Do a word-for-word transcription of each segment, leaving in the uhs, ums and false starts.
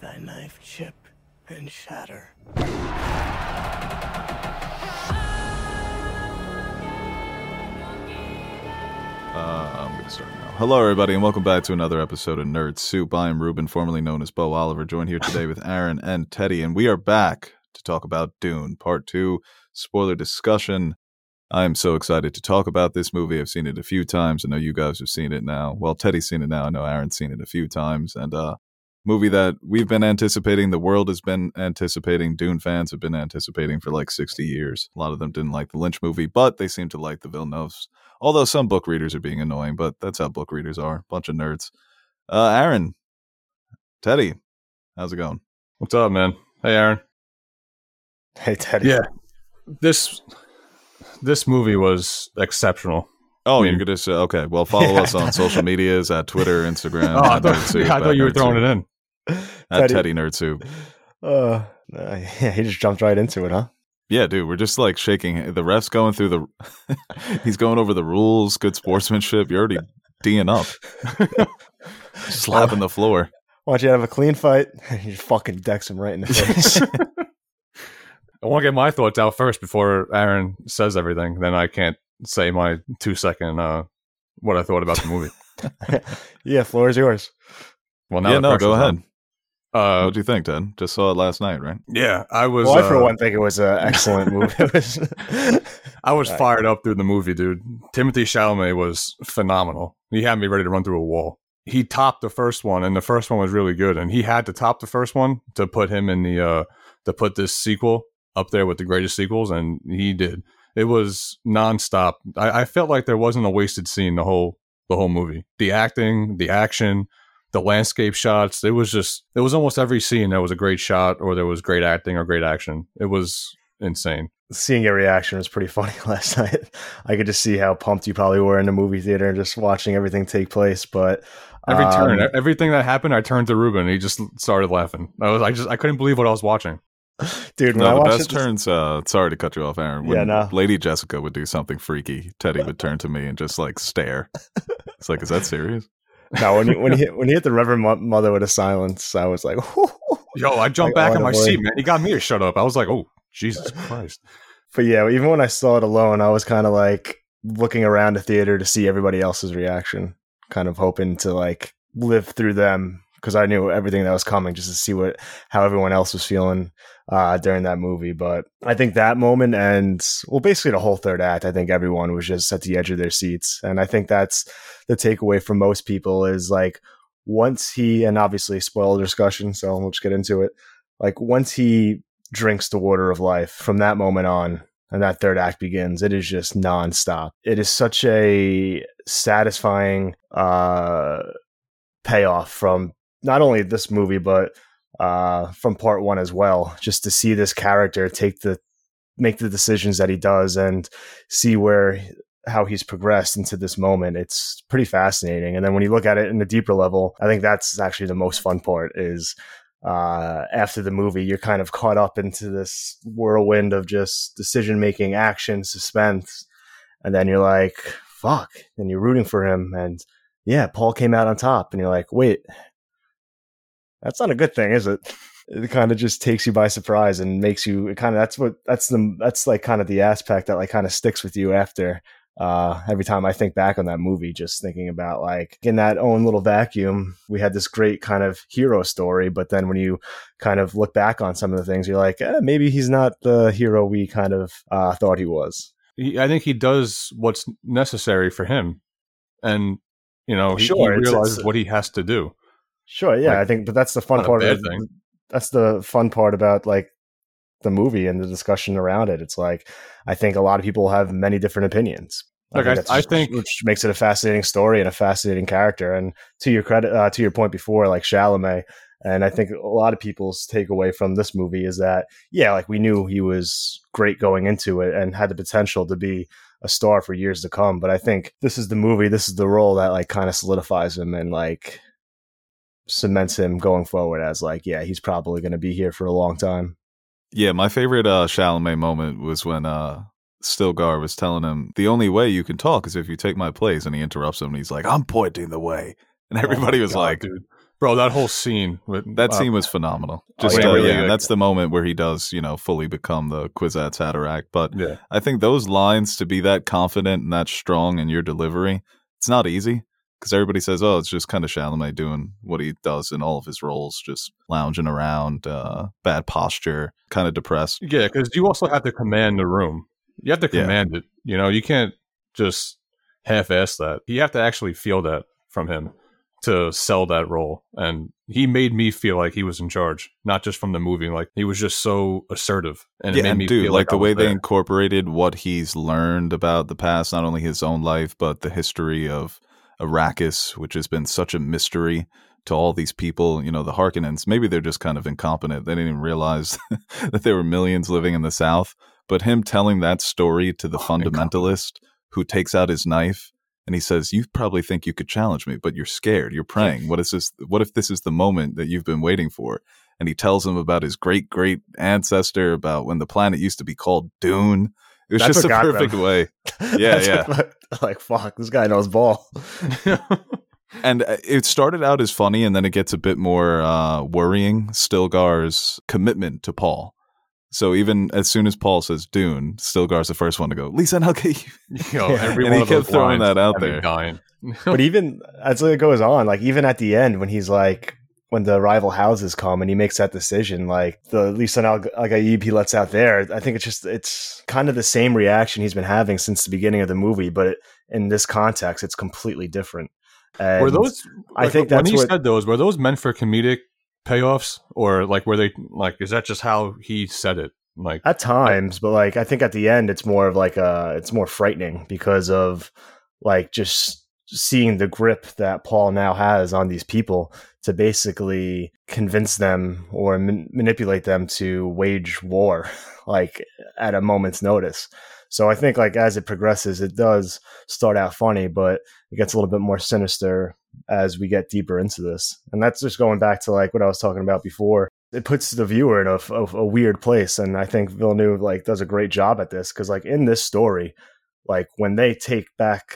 thy knife chip and shatter. Uh, I'm going to start now. Hello, everybody, and welcome back to another episode of Nerd Soup. I am Ruben, formerly known as Bo Oliver, joined here today with Aaron and Teddy, and we are back to talk about Dune, Part two, spoiler discussion. I am so excited to talk about this movie. I've seen it a few times. I know you guys have seen it now. Well, Teddy's seen it now. I know Aaron's seen it a few times. And uh, movie that we've been anticipating, the world has been anticipating, Dune fans have been anticipating for like sixty years. A lot of them didn't like the Lynch movie, but they seem to like the Villeneuve's. Although some book readers are being annoying, but that's how book readers are. Bunch of nerds. Uh, Aaron, Teddy, how's it going? What's up, man? Hey, Aaron. Hey, Teddy. Yeah, this this movie was exceptional. Oh, I mean, you're going to say, okay, well, follow us on social medias at Twitter, Instagram. Oh, I at thought, Nerd Soup, I thought at you were Nerd throwing Soup, it in. At Teddy. Teddy Nerd Soup. Uh, uh, yeah, he just jumped right into it, huh? Yeah, dude, we're just like shaking. The ref's going through the. He's going over the rules, good sportsmanship. You're already D'ing up, slapping the floor. Why don't you have a clean fight? He just fucking decks him right in the face. I want to get my thoughts out first before Aaron says everything. Then I can't say my two second uh, what I thought about the movie. Yeah, floor is yours. Well, now Yeah, the no, pressure's go on. ahead. Uh, What'd you think, Ted? Just saw it last night, right? yeah, I was. Well, I for uh, one think it was an excellent movie. It was- I was Right. fired up through the movie, dude. Timothy Chalamet was phenomenal. He had me ready to run through a wall. He topped the first one, and the first one was really good. And he had to top the first one to put him in the uh, to put this sequel up there with the greatest sequels, and he did. It was nonstop. I, I felt like there wasn't a wasted scene the whole the whole movie. The acting, the action, the landscape shots. It was just. It was almost every scene there was a great shot, or there was great acting, or great action. It was insane. Seeing your reaction was pretty funny last night. I could just see how pumped you probably were in the movie theater, just watching everything take place. But Every um, turn, everything that happened, I turned to Ruben. And he just started laughing. I was, I just, I couldn't believe what I was watching. dude, when I No, the watched best it, turns. Uh, sorry to cut you off, Aaron. When Yeah, no. Lady Jessica would do something freaky, Teddy would turn to me and just like stare. It's like, is that serious? no, when he, when he hit, when he hit the Reverend Mo- Mother with a silence, I was like, Yo, I jumped Like, back oh, on my boy. seat, man. He got me to shut up. I was like, oh, Jesus Christ. But yeah, even when I saw it alone, I was kind of like looking around the theater to see everybody else's reaction, kind of hoping to like live through them because I knew everything that was coming, just to see what how everyone else was feeling uh, during that movie. But I think that moment and well, basically the whole third act, I think everyone was just at the edge of their seats, and I think that's the takeaway from most people is like once he and obviously spoiler discussion, so we'll just get into it. Like once he drinks the water of life from that moment on and that third act begins, it is just nonstop. It is such a satisfying uh, payoff from not only this movie, but uh, from part one as well, just to see this character take the, make the decisions that he does and see where, how he's progressed into this moment. It's pretty fascinating. And then when you look at it in a deeper level, I think that's actually the most fun part is uh, after the movie, you're kind of caught up into this whirlwind of just decision making, action, suspense. And then you're like, fuck. And you're rooting for him. And yeah, Paul came out on top. And you're like, wait, that's not a good thing, is it? It kind of just takes you by surprise and makes you it kind of, that's what, that's the, that's like kind of the aspect that like kind of sticks with you after. Uh, every time I think back on that movie, just thinking about like in that own little vacuum, we had this great kind of hero story. But then when you kind of look back on some of the things, you're like, eh, maybe he's not the hero we kind of uh, thought he was. He, I think he does what's necessary for him. And, you know, he, Sure, he it's- realizes it's- what he has to do. Sure. Yeah. Like, I think, but that's the fun not a part of bad it. thing. That's the fun part about like the movie and the discussion around it. It's like, I think a lot of people have many different opinions. Like, I- that's I just- think- which makes it a fascinating story and a fascinating character. And to your credit, uh, to your point before, like Chalamet, and I think a lot of people's takeaway from this movie is that, yeah, like we knew he was great going into it and had the potential to be a star for years to come. But I think this is the movie, this is the role that like kind of solidifies him and like cements him going forward as like, yeah, he's probably going to be here for a long time. Yeah, my favorite uh, Chalamet moment was when uh, Stilgar was telling him, the only way you can talk is if you take my place. And he interrupts him and he's like, I'm pointing the way. And everybody Oh my was God, like, dude. Bro, that whole scene with That uh, scene was phenomenal. Just yeah, uh, really, yeah, like- that's the moment where he does, you know, fully become the Kwisatz Haderach. But yeah. I think those lines, to be that confident and that strong in your delivery, it's not easy because everybody says, "Oh, it's just kind of Chalamet doing what he does in all of his roles, just lounging around, uh, bad posture, kind of depressed." Yeah, because you also have to command the room. You have to Yeah. command it. You know, you can't just half-ass that. You have to actually feel that from him to sell that role. And he made me feel like he was in charge, not just from the movie. Like, he was just so assertive. And it Yeah, made and me dude, feel like like, the I way was they there. incorporated what he's learned about the past, not only his own life, but the history of Arrakis, which has been such a mystery to all these people. You know, the Harkonnens, maybe they're just kind of incompetent. They didn't even realize that there were millions living in the South. But him telling that story to the Oh, fundamentalist who takes out his knife and he says, "You probably think you could challenge me, but you're scared. You're praying. What is this? What if this is the moment that you've been waiting for?" And he tells him about his great great ancestor, about when the planet used to be called Dune. It was That's just a what got perfect them. way. Yeah, That's yeah. what- like, fuck, this guy knows ball. And it started out as funny, and then it gets a bit more uh, worrying. Stilgar's commitment to Paul. So even as soon as Paul says Dune, Stilgar's the first one to go, "Lisa, and I'll get you." Yo, every And one he of those kept throwing lines that out had me there. dying. But even as it goes on, like even at the end when he's like, when the rival houses come and he makes that decision, like the Lisan Al Gaib he lets out there, I think it's just, it's kind of the same reaction he's been having since the beginning of the movie, but it, in this context, it's completely different. And Were those? I like, think when that's he what- said those, were those meant for comedic payoffs, or like were they like? Is that just how he said it? Like, at times, but like I think at the end it's more of like a, it's more frightening because of like just seeing the grip that Paul now has on these people to basically convince them or man- manipulate them to wage war like at a moment's notice. So I think like as it progresses, it does start out funny, but it gets a little bit more sinister as we get deeper into this. And that's just going back to like what I was talking about before. It puts the viewer in a, a, a weird place. And I think Villeneuve like does a great job at this. Cause like in this story, like when they take back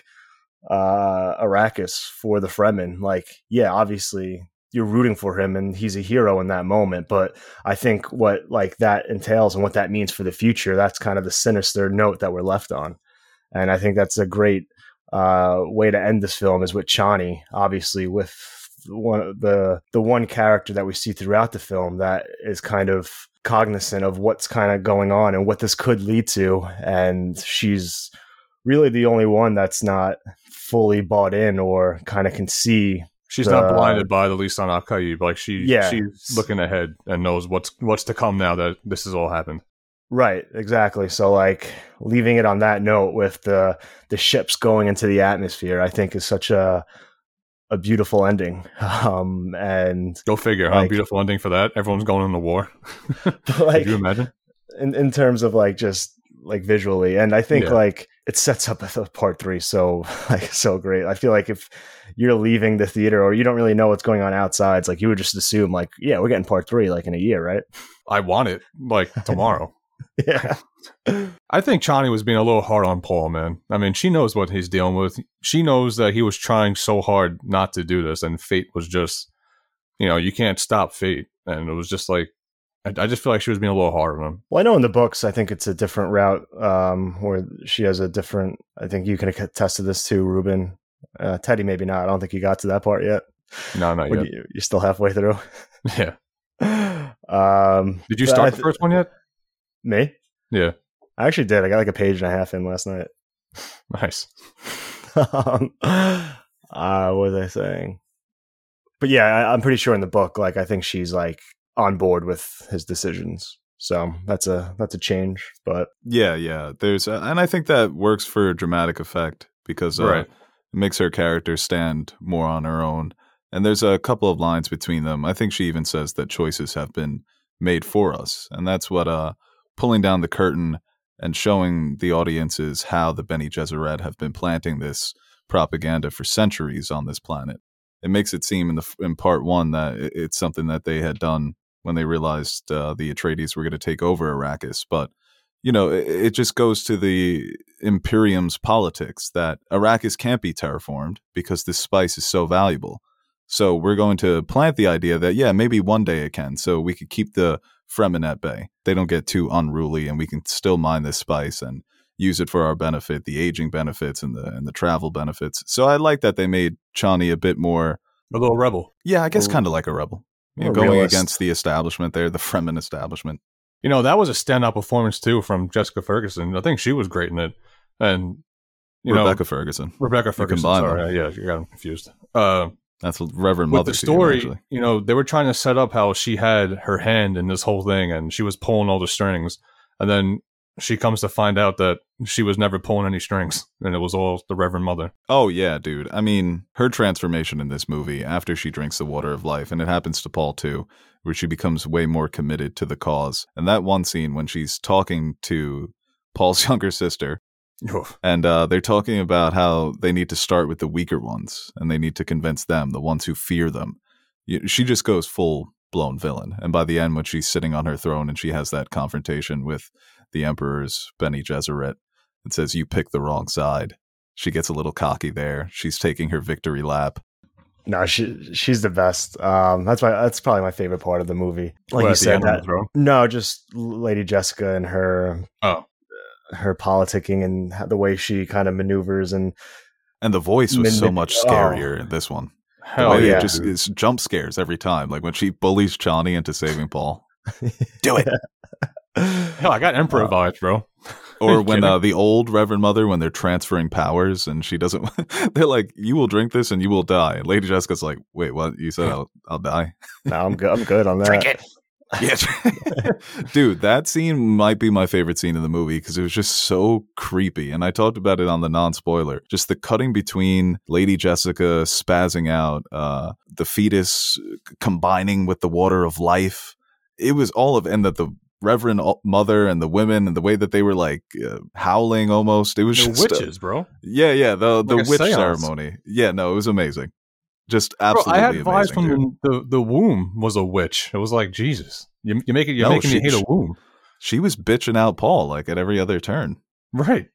uh, Arrakis for the Fremen, like, yeah, obviously you're rooting for him and he's a hero in that moment. But I think what like that entails and what that means for the future, that's kind of the sinister note that we're left on. And I think that's a great uh, way to end this film is with Chani, obviously with one of the the one character that we see throughout the film that is kind of cognizant of what's kind of going on and what this could lead to, and she's really the only one that's not fully bought in or kind of can see. she's the- not blinded by the Lisan Al Gaib. Like she, Yeah. she's looking ahead and knows what's what's to come now that this has all happened. Right, exactly. So like leaving it on that note with the the ships going into the atmosphere, I think is such a a beautiful ending. Um, and Go figure, huh? Like- Beautiful ending for that. Everyone's going into war. like Could you imagine? in, in terms of like just like visually, and I think Yeah. like it sets up the part three so like so great. I feel like if you're leaving the theater or you don't really know what's going on outside, it's like you would just assume like, yeah, we're getting part three like in a year, right? I want it like tomorrow. Yeah. I think Chani was being a little hard on Paul, man. I mean, she knows what he's dealing with. She knows that he was trying so hard not to do this, and fate was just, you know, you can't stop fate. And it was just like, I, I just feel like she was being a little hard on him. Well, I know in the books, I think it's a different route, um, where she has a different. I think you can attest to this too, Ruben. Uh, Teddy, maybe not. I don't think you got to that part yet. No, not When yet. you, you're still halfway through. Yeah. Um, Did you but I start th- the first one yet? Me? Yeah. I actually did. I got like a page and a half in last night. Nice. um, uh, what was I saying? But yeah, I, I'm pretty sure in the book, like I think she's like on board with his decisions. So that's a that's a change. But Yeah, yeah. There's, uh, and I think that works for dramatic effect because uh, Right. it makes her character stand more on her own. And there's a couple of lines between them. I think she even says that choices have been made for us, and that's what uh, pulling down the curtain and showing the audiences how the Bene Gesserit have been planting this propaganda for centuries on this planet. It makes it seem in the in part one that it- it's something that they had done when they realized uh, the Atreides were going to take over Arrakis, but you know, it, it just goes to the Imperium's politics that Arrakis can't be terraformed because this spice is so valuable. So we're going to plant the idea that, yeah, maybe one day it can. So we could keep the Fremen at bay. They don't get too unruly, and we can still mine this spice and use it for our benefit, the aging benefits and the and the travel benefits. So I like that they made Chani a bit more... A little rebel. Yeah, I guess kind of like a rebel. You know, going realist. Against the establishment there, the Fremen establishment. You know, that was a standout performance, too, from Jessica Ferguson. I think she was great in it. And, you Rebecca know... Ferguson. Rebecca Ferguson, sorry. Them. Yeah, you got them confused. Uh, That's Reverend With Mother. the story, you, you know, they were trying to set up how she had her hand in this whole thing, and she was pulling all the strings. And then she comes to find out that she was never pulling any strings, and it was all the Reverend Mother. Oh, yeah, dude. I mean, her transformation in this movie after she drinks the water of life, and it happens to Paul too, where she becomes way more committed to the cause. And that one scene when she's talking to Paul's younger sister, Oof. and uh, they're talking about how they need to start with the weaker ones, and they need to convince them, the ones who fear them. She just goes full-blown villain. And by the end, when she's sitting on her throne and she has that confrontation with the Emperor's Bene Gesserit and says, you picked the wrong side, she gets a little cocky there. She's taking her victory lap. No, she she's the best. Um, that's my that's probably my favorite part of the movie. Like what, you said, that, no, just Lady Jessica and her oh her politicking and the way she kind of maneuvers, and and the voice was Manip- so much scarier oh. in this one. Hell the way yeah, it just it's jump scares every time. Like when she bullies Chani into saving Paul. Do it. Hell, I got Emperor uh, vibes, bro. Or when uh, the old Reverend Mother, when they're transferring powers and she doesn't, they're like, you will drink this and you will die. And Lady Jessica's like, wait, what? You said I'll, I'll die? No, I'm good. I'm good on that. Drink it. Yeah. Dude, that scene might be my favorite scene in the movie because it was just so creepy. And I talked about it on the non-spoiler. Just the cutting between Lady Jessica spazzing out, uh, the fetus combining with the water of life. It was all of, and that the Reverend Mother and the women and the way that they were like uh, howling almost. It was the just witches, uh, bro. Yeah, yeah, the the like witch seance. ceremony. Yeah, no, it was amazing. Just absolutely bro, I had amazing. vibes from dude. the, the the womb was a witch. It was like Jesus. You you make it. You're No, making she- me hate a she- womb, She was bitching out Paul like at every other turn. right?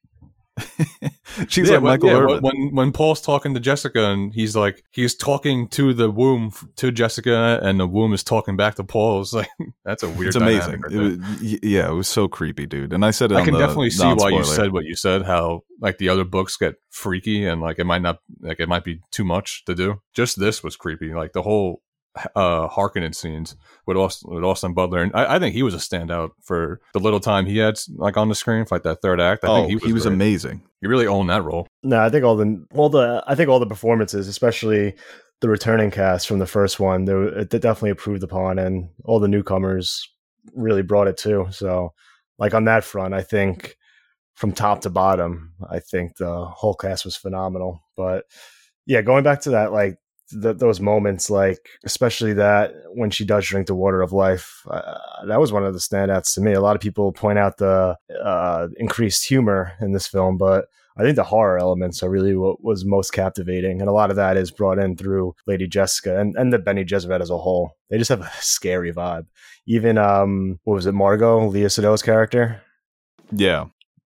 She's Yeah, like when, Michael yeah, Irvin. when when Paul's talking to Jessica and he's like he's talking to the womb f- to Jessica and the womb is talking back to Paul. It's like that's a weird. It's amazing. dynamic right It there. was, y- yeah, it was so creepy, dude. And I said it I on can the definitely see why you non-spoiler. said what you said. How like the other books get freaky and like it might not like it might be too much to do. Just this was creepy. Like the whole uh Harkonnen scenes with Austin, with Austin Butler, and I, I think he was a standout for the little time he had like on the screen for like that third act. I Oh, think he was, he was great. amazing. He really owned that role. No, I think all the all the I think all the performances, especially the returning cast from the first one, they, were- it definitely improved upon, and all the newcomers really brought it too. So, like on that front, I think from top to bottom, I think the whole cast was phenomenal. But yeah, going back to that, like th- those moments, like especially that when she does drink the water of life, uh, that was one of the standouts to me. A lot of people point out the uh, increased humor in this film, but I think the horror elements are really what was most captivating. And a lot of that is brought in through Lady Jessica and, and the Bene Gesserit as a whole. They just have a scary vibe. Even, um, what was it, Margot, Leah Sedo's character? Yeah.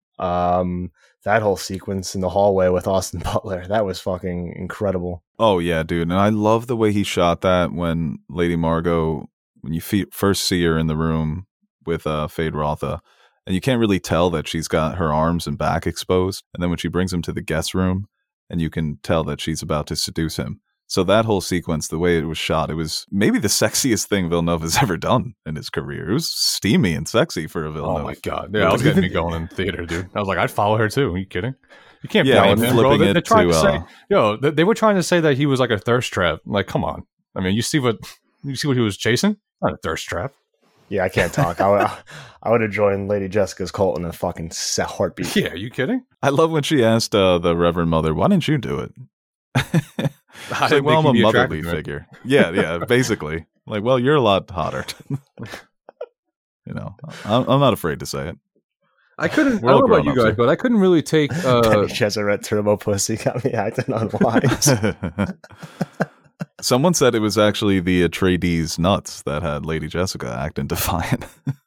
Um, that whole sequence in the hallway with Austin Butler, that was fucking incredible. Oh, yeah, dude. And I love the way he shot that when Lady Margot, when you fe- first see her in the room with uh, Fade Rotha, and you can't really tell that she's got her arms and back exposed. And then when she brings him to the guest room, and you can tell that she's about to seduce him. So that whole sequence, the way it was shot, it was maybe the sexiest thing Villeneuve has ever done in his career. It was steamy and sexy for a Villeneuve. Oh my god! Yeah, I was getting me going in theater, dude. I was like, I'd follow her too. Are you kidding? You can't Yeah, blame and him, bro. flipping They, it they're trying to, to, say, uh, yo, they, they were trying to say that he was like a thirst trap. Like, come on. I mean, you see what you see what he was chasing? Not a thirst trap. Yeah, I can't talk. I, would- I would have joined Lady Jessica's cult in a fucking set heartbeat. Yeah, are you kidding? I love when she asked uh, the Reverend Mother, why didn't you do it? I She's didn't like, well, I'm think a he'd be motherly attracted to it. figure. Yeah, yeah, basically. Like, well, you're a lot hotter. You know, I'm, I'm not afraid to say it. I couldn't. We're I all don't know about you grown-ups guys, here. but I couldn't really take. Uh, Bene Gesserit Turbo Pussy got me acting unwise. Someone said it was actually the Atreides nuts that had Lady Jessica acting defiant.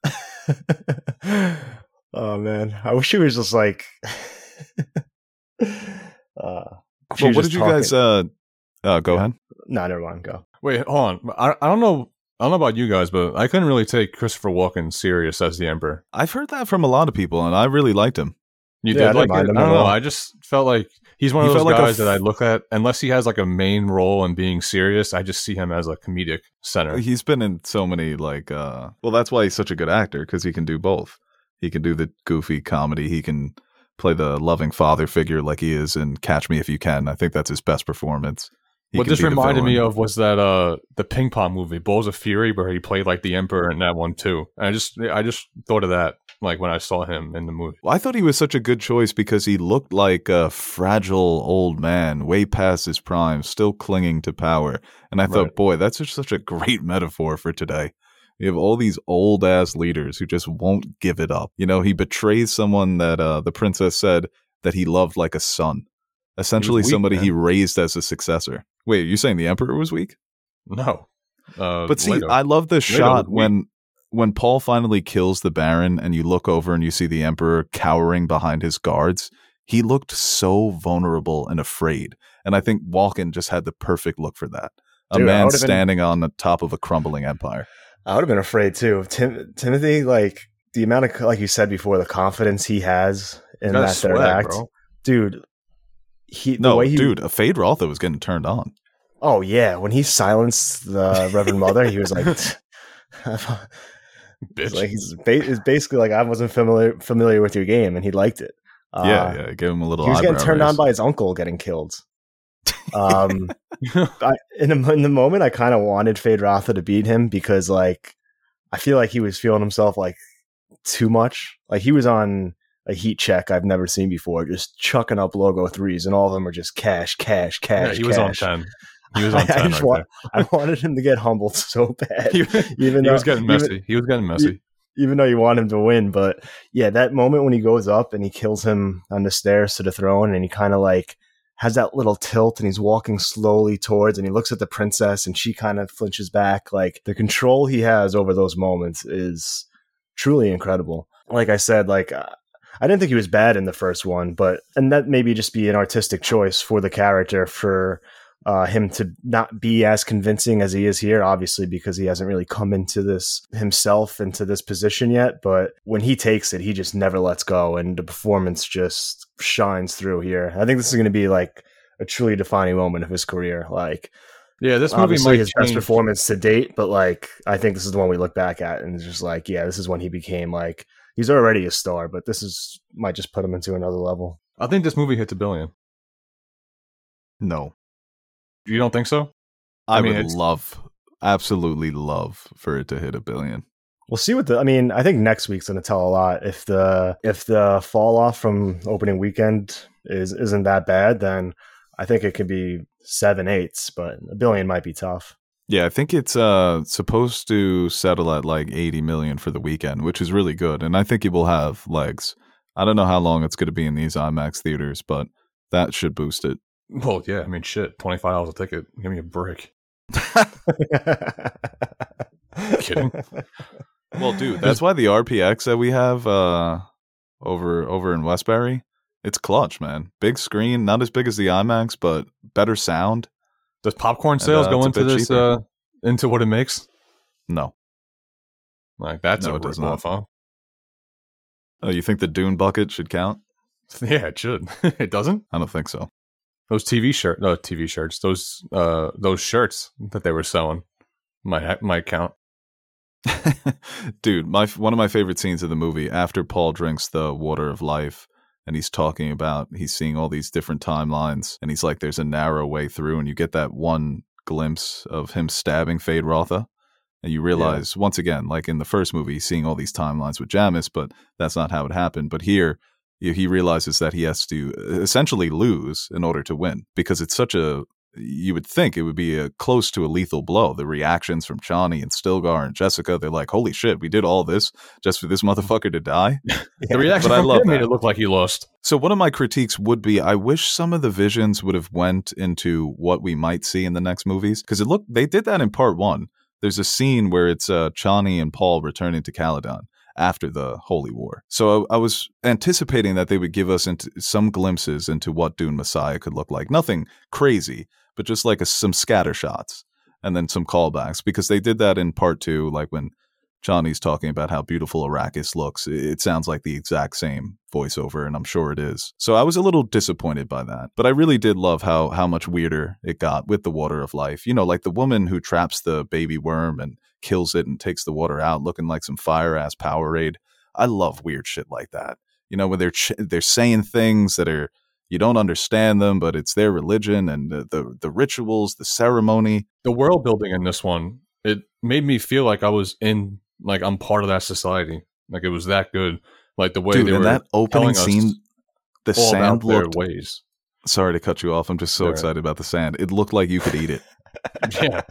Oh man, I wish she was just like. uh, she Well, was what just did you guys? talking- Uh, Uh, go Yeah. ahead. No, never mind. Go. Wait, hold on. I, I don't know. I don't know about you guys, but I couldn't really take Christopher Walken serious as the Emperor. I've heard that from a lot of people, and I really liked him. You Yeah, I did didn't like mind it? him I at don't know. all. I just felt like he's one He of those felt like a guys that I f- look at. Unless he has like a main role and being serious, I just see him as a comedic center. He's been in so many like. uh Well, that's why he's such a good actor, because he can do both. He can do the goofy comedy. He can play the loving father figure like he is in Catch Me If You Can. I think that's his best performance. He What can this be the reminded me villain. of was that uh the ping pong movie Balls of Fury, where he played like the Emperor in that one too. And I just I just thought of that like when I saw him in the movie. Well, I thought he was such a good choice because he looked like a fragile old man, way past his prime, still clinging to power. And I thought, Right. boy, that's just such a great metaphor for today. You have all these old ass leaders who just won't give it up. You know, he betrays someone that uh, the princess said that he loved like a son. Essentially, weak, somebody man. he raised as a successor. Wait, are you saying the emperor was weak? No, uh, But see, Leto. I love the was shot weak. when when Paul finally kills the Baron and you look over and you see the Emperor cowering behind his guards. He looked so vulnerable and afraid. And I think Walken just had the perfect look for that. A Dude, I man would've been- standing on the top of a crumbling empire. I would have been afraid too. Tim- Timothy, like the amount of, like you said before, the confidence he has in Got a that third swag, act, bro. dude. He the No, way he, dude, a Fade Rotha was getting turned on. Oh yeah, when he silenced the Reverend Mother, he was like, Bitch. like he's ba- it's basically like I wasn't familiar familiar with your game, and he liked it. Uh, yeah, yeah, give him a little He was getting eyebrow turned raise. on by his uncle getting killed. Um, I, in, the, in the moment, I kind of wanted Fade Rotha to beat him because, like, I feel like he was feeling himself like too much. Like he was on a heat check I've never seen before, just chucking up logo threes, and all of them are just cash, cash, cash. yeah, he was on cash. ten. He was on I, ten. I, just right wa- I wanted him to get humbled so bad. there. He, even he though, was getting even- messy. he was getting messy. even though you want him to win. But yeah, that moment when he goes up and he kills him on the stairs to the throne, and he kind of like has that little tilt and he's walking slowly towards, and he looks at the princess and she kind of flinches back. Like the control he has over those moments is truly incredible. Like I said, like uh, I didn't think he was bad in the first one, but, and that maybe just be an artistic choice for the character for uh, him to not be as convincing as he is here, obviously, because he hasn't really come into this himself into this position yet. But when he takes it, he just never lets go, and the performance just shines through here. I think this is going to be like a truly defining moment of his career. Like, Yeah, this movie obviously might his best change. performance to date, but like, I think this is the one we look back at and it's just like, yeah, this is when he became like, he's already a star, but this is might just put him into another level. I think this movie hits a billion. No. You don't think so? I, I mean, would it's- love, absolutely love for it to hit a billion. We'll see what the. I mean, I think next week's going to tell a lot. If the if the fall off from opening weekend is isn't that bad, then I think it could be seven eighths. But a billion might be tough. Yeah, I think it's uh, supposed to settle at like eighty million for the weekend, which is really good. And I think it will have legs. I don't know how long it's going to be in these IMAX theaters, but that should boost it. Well, yeah. I mean, shit. Twenty-five dollars a ticket. Give me a break. Kidding. Well, dude, that's why the R P X that we have uh, over over in Westbury, it's clutch, man. Big screen, not as big as the IMAX, but better sound. Does popcorn And, sales uh, go it's a into bit this? cheaper. Uh, into what it makes? No. Like that's No, a it does rip-off, huh? Oh, you think the Dune bucket should count? Yeah, it should. It doesn't. I don't think so. Those T V shirt, no T V shirts. Those uh, those shirts that they were selling might ha- might count. Dude, my one of my favorite scenes of the movie, after Paul drinks the water of life and he's talking about, he's seeing all these different timelines and he's like, there's a narrow way through, and you get that one glimpse of him stabbing Fade Rotha. And you realize, once again, like in the first movie, he's seeing all these timelines with Jamis, but that's not how it happened. But here, you- he realizes that he has to essentially lose in order to win, because it's such a, you would think it would be a close to a lethal blow. The reactions from Chani and Stilgar and Jessica, they're like, holy shit, we did all this just for this motherfucker to die? The reaction but I from love him made that. it look like he lost. So one of my critiques would be, I wish some of the visions would have went into what we might see in the next movies, because it looked, they did that in part one. There's a scene where it's uh, Chani and Paul returning to Caladan after the Holy War. So I, I was anticipating that they would give us into some glimpses into what Dune Messiah could look like. Nothing crazy, but just like a, some scatter shots and then some callbacks, because they did that in part two, like when Johnny's talking about how beautiful Arrakis looks. It sounds like the exact same voiceover, and I'm sure it is. So I was a little disappointed by that, but I really did love how how much weirder it got with the Water of Life. You know, like the woman who traps the baby worm and kills it and takes the water out, looking like some fire-ass Powerade. I love weird shit like that. You know, when they're ch- they're saying things that are, you don't understand them, but it's their religion and the, the the rituals, the ceremony. The world building in this one, it made me feel like I was in, like I'm part of that society. Like it was that good. Like the way Dude, they in were that opening scene, the all sand about their looked. ways. Sorry to cut you off. I'm just so Sure. excited about the sand. It looked like you could eat it. Yeah.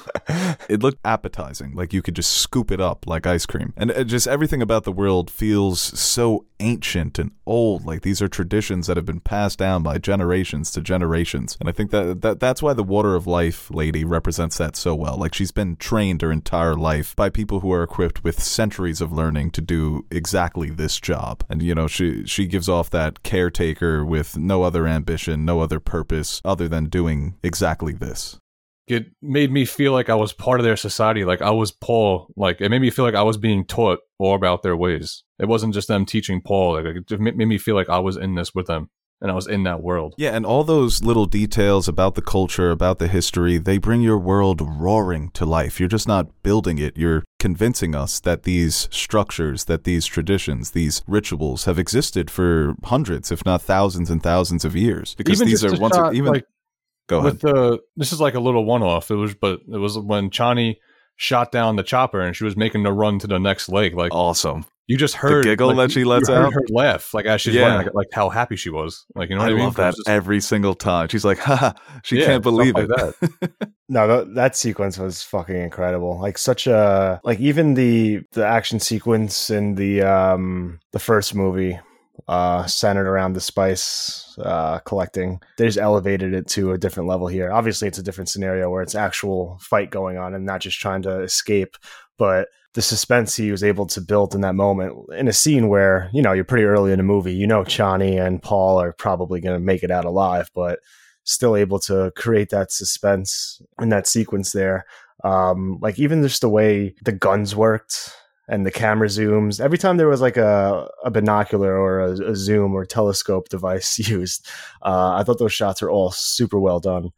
It looked appetizing, like you could just scoop it up like ice cream. And it just everything about the world feels so ancient and old. Like these are traditions that have been passed down by generations to generations. And I think that, that that's why the Water of Life lady represents that so well. Like she's been trained her entire life by people who are equipped with centuries of learning to do exactly this job. And, you know, she, she gives off that caretaker with no other ambition, no other purpose other than doing exactly this. It made me feel like I was part of their society. Like I was Paul. Like it made me feel like I was being taught all about their ways. It wasn't just them teaching Paul. Like it just made me feel like I was in this with them and I was in that world. Yeah, and all those little details about the culture, about the history, they bring your world roaring to life. You're just not building it. You're convincing us that these structures, that these traditions, these rituals have existed for hundreds, if not thousands and thousands of years. Because Even these just are a once shot, even. like, Go ahead. With the this is like a little one off. It was, but it was when Chani shot down the chopper and she was making the run to the next leg. Like Awesome. you just heard The giggle like, that she you- lets you heard out? her laugh, like as she's Yeah. running, like, like how happy she was. Like you know what I I, mean? love It was that just- every single time. She's like, haha, she Yeah, can't believe it. stuff like No, that, that sequence was fucking incredible. Like such a like even the the action sequence in the um the first movie uh centered around the spice uh collecting. They just elevated it to a different level here. Obviously it's a different scenario where it's actual fight going on and not just trying to escape, but the suspense he was able to build in that moment in a scene where, you know, you're pretty early in the movie, you know Chani and Paul are probably going to make it out alive, but still able to create that suspense in that sequence there. Um, like even just the way the guns worked and the camera zooms, every time there was like a, a binocular or a, a zoom or telescope device used, uh, I thought those shots were all super well done.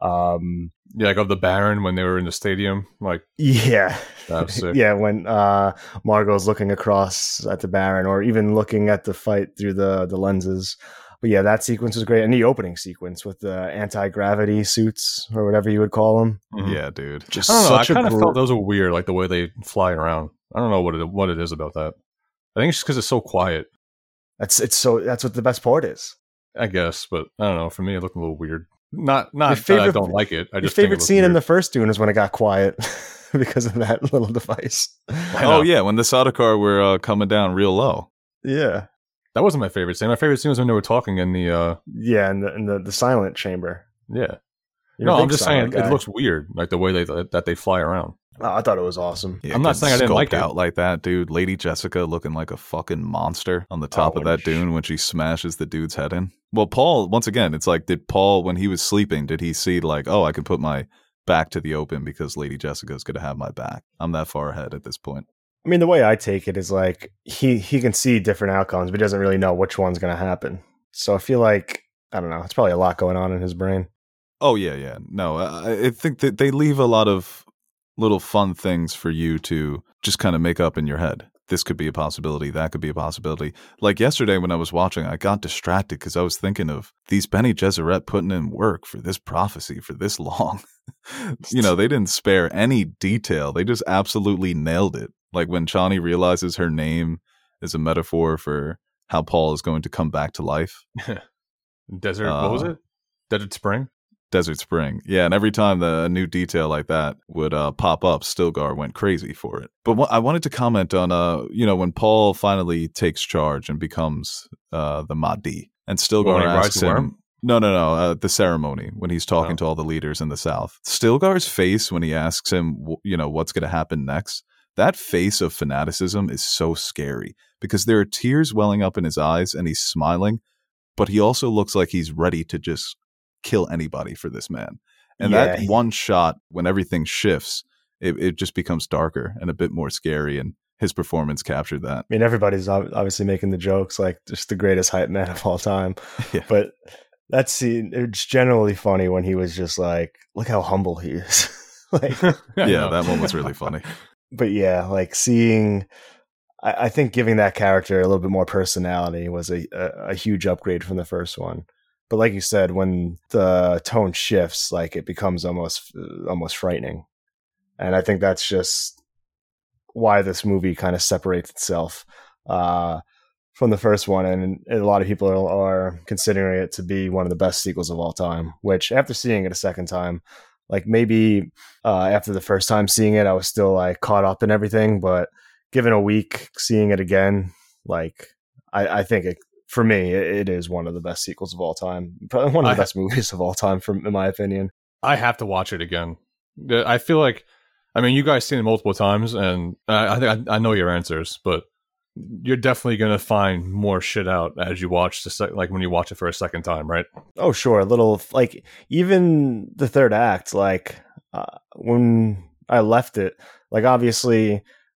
Um, yeah, like of the Baron when they were in the stadium. Like yeah. that was sick. Yeah, when uh, Margot's looking across at the Baron or even looking at the fight through the, the lenses. But yeah, that sequence was great. And the opening sequence with the anti-gravity suits or whatever you would call them. Mhm. Yeah, dude. Just I don't know. I such a kind of gr- felt those were weird, like the way they fly around. I don't know what it what it is about that. I think it's just because it's so quiet. That's it's so that's what the best part is. I guess, but I don't know. For me, it looked a little weird. Not not Your that I favorite- don't like it. I Your just think it favorite looked scene in weird. the first Dune is when it got quiet because of that little device. I know. Oh, yeah, when the Sardaukar were uh, coming down real low. Yeah, That wasn't my favorite scene. My favorite scene was when they were talking in the. uh yeah, in the in the, the silent chamber. Yeah. You're No, a big I'm just saying silent it guy. looks weird, like the way they that they fly around. Oh, I thought it was awesome. Yeah, I'm not getting saying I didn't like scoped it. out like that, dude. Lady Jessica looking like a fucking monster on the top Oh, of when that she- dune when she smashes the dude's head in. Well, Paul, once again, it's like, did Paul, when he was sleeping, did he see like, oh, I can put my back to the open because Lady Jessica's going to have my back? I'm that far ahead at this point. I mean, the way I take it is like he he can see different outcomes, but he doesn't really know which one's going to happen. So I feel like I don't know. It's probably a lot going on in his brain. Oh, yeah, yeah. No, I, I think that they leave a lot of little fun things for you to just kind of make up in your head. This could be a possibility. That could be a possibility. Like yesterday when I was watching, I got distracted because I was thinking of these Bene Gesserit putting in work for this prophecy for this long. You know, they didn't spare any detail. They just absolutely nailed it. Like when Chani realizes her name is a metaphor for how Paul is going to come back to life. Desert, what was Uh, it? Desert Spring? Desert Spring. Yeah, and every time the, a new detail like that would uh, pop up, Stilgar went crazy for it. But what, I wanted to comment on, uh, you know, when Paul finally takes charge and becomes uh, the Mahdi, and Stilgar When he rides asks the him, worm? no, no, no, uh, the ceremony when he's talking Oh. to all the leaders in the South. Stilgar's face when he asks him, w- you know, what's going to happen next, that face of fanaticism is so scary because there are tears welling up in his eyes and he's smiling, but he also looks like he's ready to just kill anybody for this man. And Yeah. that one shot, when everything shifts, it, it just becomes darker and a bit more scary. And his performance captured that. I mean, everybody's ob- obviously making the jokes, like just the greatest hype man of all time. Yeah. But that scene, it's generally funny when he was just like, look how humble he is. like, Yeah, that one was really funny. But yeah, like seeing, I, I think giving that character a little bit more personality was a, a, a huge upgrade from the first one. But like you said, when the tone shifts, like it becomes almost almost frightening. And I think that's just why this movie kind of separates itself uh, from the first one. And a lot of people are, are considering it to be one of the best sequels of all time, which after seeing it a second time, like maybe uh, after the first time seeing it, I was still like caught up in everything. But given a week seeing it again, like I, I think it, for me, it, it is one of the best sequels of all time. Probably one of the I, best movies of all time, from in my opinion. I have to watch it again. I feel like, I mean, you guys seen it multiple times, and I, I think I, I know your answers, but you're definitely gonna find more shit out as you watch the sec- like when you watch it for a second time, right? Oh, sure. A little, like, even the third act, like, uh, when I left it, like, obviously,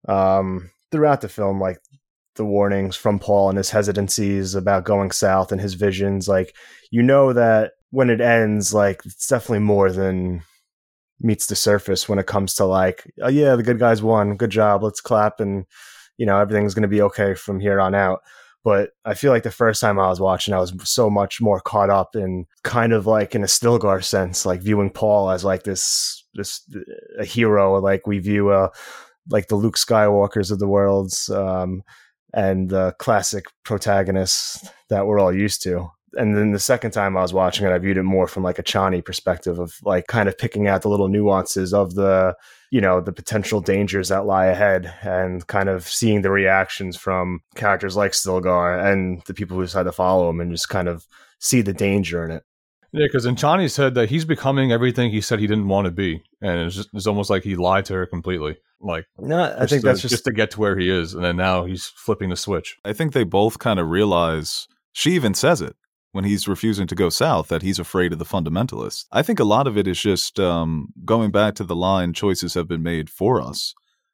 um, throughout the film, like, the warnings from Paul and his hesitancies about going south and his visions, like, you know that when it ends, like, it's definitely more than meets the surface when it comes to, like, oh, yeah, the good guys won. Good job. Let's clap. And, you know, everything's going to be okay from here on out. But I feel like the first time I was watching, I was so much more caught up in kind of like in a Stilgar sense, like viewing Paul as like this, this a hero, like we view uh, like the Luke Skywalkers of the worlds um, and the classic protagonists that we're all used to. And then the second time I was watching it, I viewed it more from like a Chani perspective of like kind of picking out the little nuances of the, you know, the potential dangers that lie ahead and kind of seeing the reactions from characters like Stilgar and the people who decide to follow him and just kind of see the danger in it. Yeah, because Chani said that he's becoming everything he said he didn't want to be. And it's just it's almost like he lied to her completely. Like, no, I think to, that's just... just to get to where he is. And then now he's flipping the switch. I think they both kind of realize, she even says it when he's refusing to go south, that he's afraid of the fundamentalists. I think a lot of it is just um, going back to the line, choices have been made for us.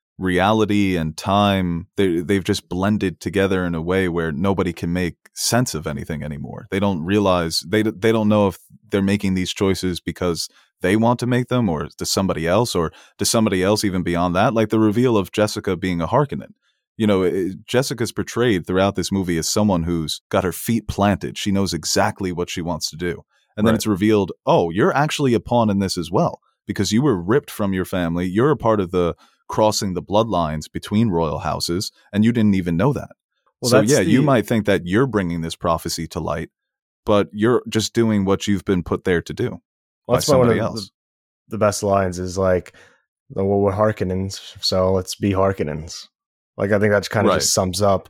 Reality and time, they, they've just blended together in a way where nobody can make sense of anything anymore. They don't realize, they, they don't know if they're making these choices because they want to make them, or to somebody else, or to somebody else even beyond that. Like the reveal of Jessica being a Harkonnen. You know, it, Jessica's portrayed throughout this movie as someone who's got her feet planted. She knows exactly what she wants to do. And then Right. it's revealed, oh, you're actually a pawn in this as well, because you were ripped from your family. You're a part of the crossing the bloodlines between royal houses, and you didn't even know that. Well, so, that's yeah, the- you might think that you're bringing this prophecy to light, but you're just doing what you've been put there to do Well, by that's why one somebody of else. the, the best lines is like, well, we're Harkonnens, so let's be Harkonnens. Like, I think that kind of Right. just sums up.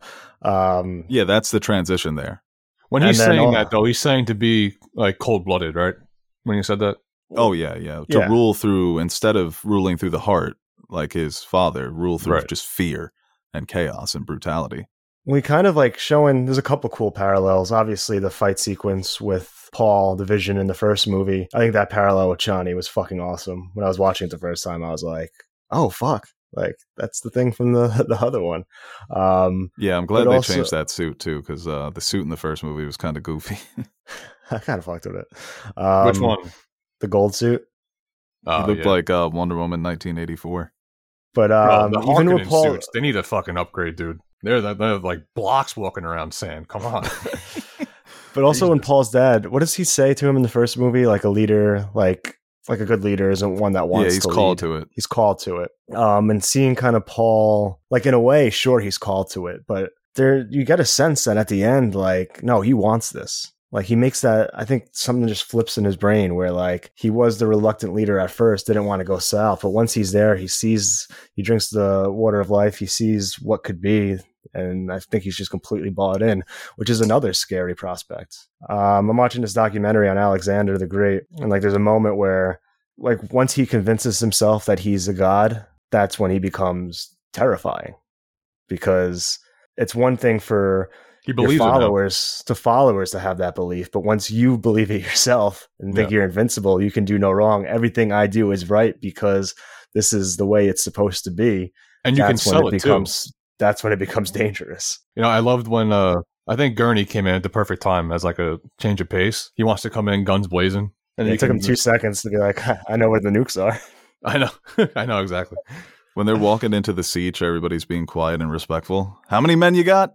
Um, Yeah, that's the transition there. When And he's then saying all- that, though, he's saying to be like cold-blooded, right? When he said that? Oh, yeah, yeah. To Yeah. rule through, instead of ruling through the heart, like his father, rule through Right. just fear and chaos and brutality. we kind of like showing, there's a couple cool parallels. Obviously, the fight sequence with Paul, the Vision in the first movie. I think that parallel with Chani was fucking awesome. When I was watching it the first time, I was like, oh, fuck. Like, that's the thing from the the other one. Um, Yeah, I'm glad But they also- changed that suit, too, because uh, the suit in the first movie was kind of goofy. I kind of fucked with it. Um, Which one? The gold suit. Oh, he looked yeah. like uh, Wonder Woman nineteen eighty-four. But Bro, um, the even with Harkonnen Paul, suits, they need a fucking upgrade, dude. They're, they're like blocks walking around sand. Come on. but also when Jesus. Paul's dad, what does he say to him in the first movie? Like a leader, like like a good leader isn't one that Yeah, wants he's to called lead. to it. He's called to it. Um, and seeing kind of Paul, like in a way, sure, he's called to it, but there you get a sense that at the end, like, no, he wants this. Like he makes that, I think something just flips in his brain where like he was the reluctant leader at first, didn't want to go south, but once he's there, he sees, he drinks the water of life, he sees what could be. And I think he's just completely bought in, which is another scary prospect. Um, I'm watching this documentary on Alexander the Great, and like there's a moment where, like, once he convinces himself that he's a god, that's when he becomes terrifying. Because it's one thing for he your believes it now. followers to followers to have that belief. But once you believe it yourself and think Yeah. you're invincible, you can do no wrong. Everything I do is right because this is the way it's supposed to be. And you can That's when sell it it, becomes. too. That's when it becomes dangerous. You know, I loved when uh, I think Gurney came in at the perfect time as like a change of pace. He wants to come in guns blazing. And It he took can him two just- seconds to be like, I know where the nukes are. I know. I know exactly. When they're walking into the siege, everybody's being quiet and respectful. How many men you got?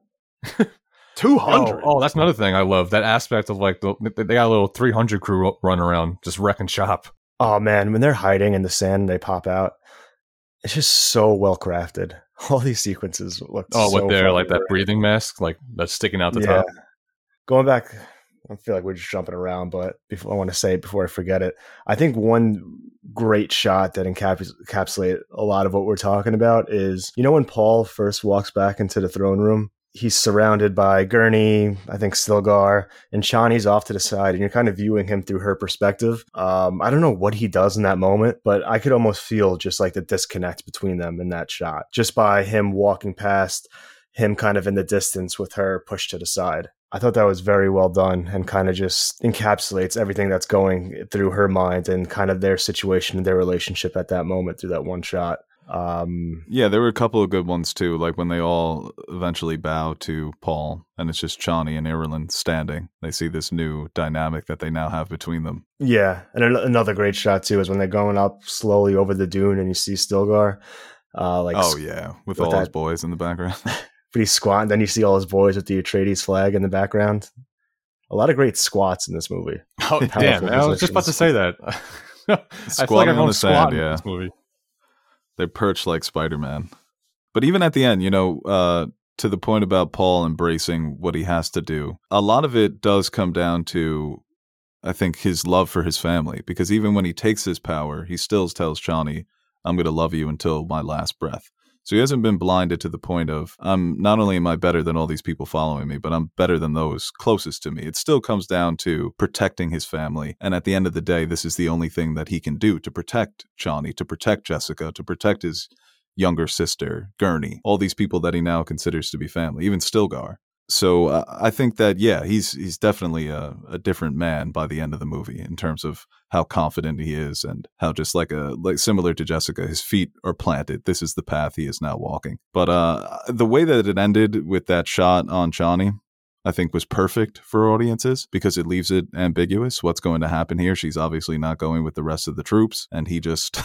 two hundred. Oh, oh, that's another thing I love. That aspect of like, the, they got a little three hundred crew run around just wrecking shop. Oh man, when they're hiding in the sand and they pop out, it's just so well crafted. All these sequences look Oh, so with their fucking like that great. breathing mask, like that's sticking out the Yeah. top. Going back, I feel like we're just jumping around, but before I want to say it before I forget it, I think one great shot that encaps- encapsulates a lot of what we're talking about is, you know, when Paul first walks back into the throne room, he's surrounded by Gurney, I think Stilgar, and Chani's off to the side, and you're kind of viewing him through her perspective. Um, I don't know what he does in that moment, but I could almost feel just like the disconnect between them in that shot, just by him walking past, him kind of in the distance with her pushed to the side. I thought that was very well done and kind of just encapsulates everything that's going through her mind and kind of their situation and their relationship at that moment through that one shot. Um, Yeah, there were a couple of good ones too, like when they all eventually bow to Paul and it's just Chani and Irulan standing. They see this new dynamic that they now have between them. yeah, and an- another great shot too is when they're going up slowly over the dune and you see Stilgar. Uh, like Oh, yeah, with, with all his that- boys in the background. but he's squatting. Then you see all his boys with the Atreides flag in the background. A lot of great squats in this movie. Oh, Powerful damn. man, I was just about to say that. I feel like Squatting on I'm the sand, squatting in yeah. this movie. They're perched like Spider-Man. But even at the end, you know, uh, to the point about Paul embracing what he has to do, a lot of it does come down to, I think, his love for his family. Because even when he takes his power, he still tells Chani, I'm going to love you until my last breath. So he hasn't been blinded to the point of, I'm not only am I better than all these people following me, but I'm better than those closest to me. It still comes down to protecting his family. And at the end of the day, this is the only thing that he can do to protect Chani, to protect Jessica, to protect his younger sister, Gurney, all these people that he now considers to be family, even Stilgar. So uh, I think that, yeah, he's he's definitely a, a different man by the end of the movie in terms of how confident he is and how just like a like similar to Jessica, his feet are planted. This is the path he is now walking. But uh, the way that it ended with that shot on Chani, I think was perfect for audiences because it leaves it ambiguous. What's going to happen here? She's obviously not going with the rest of the troops, and he just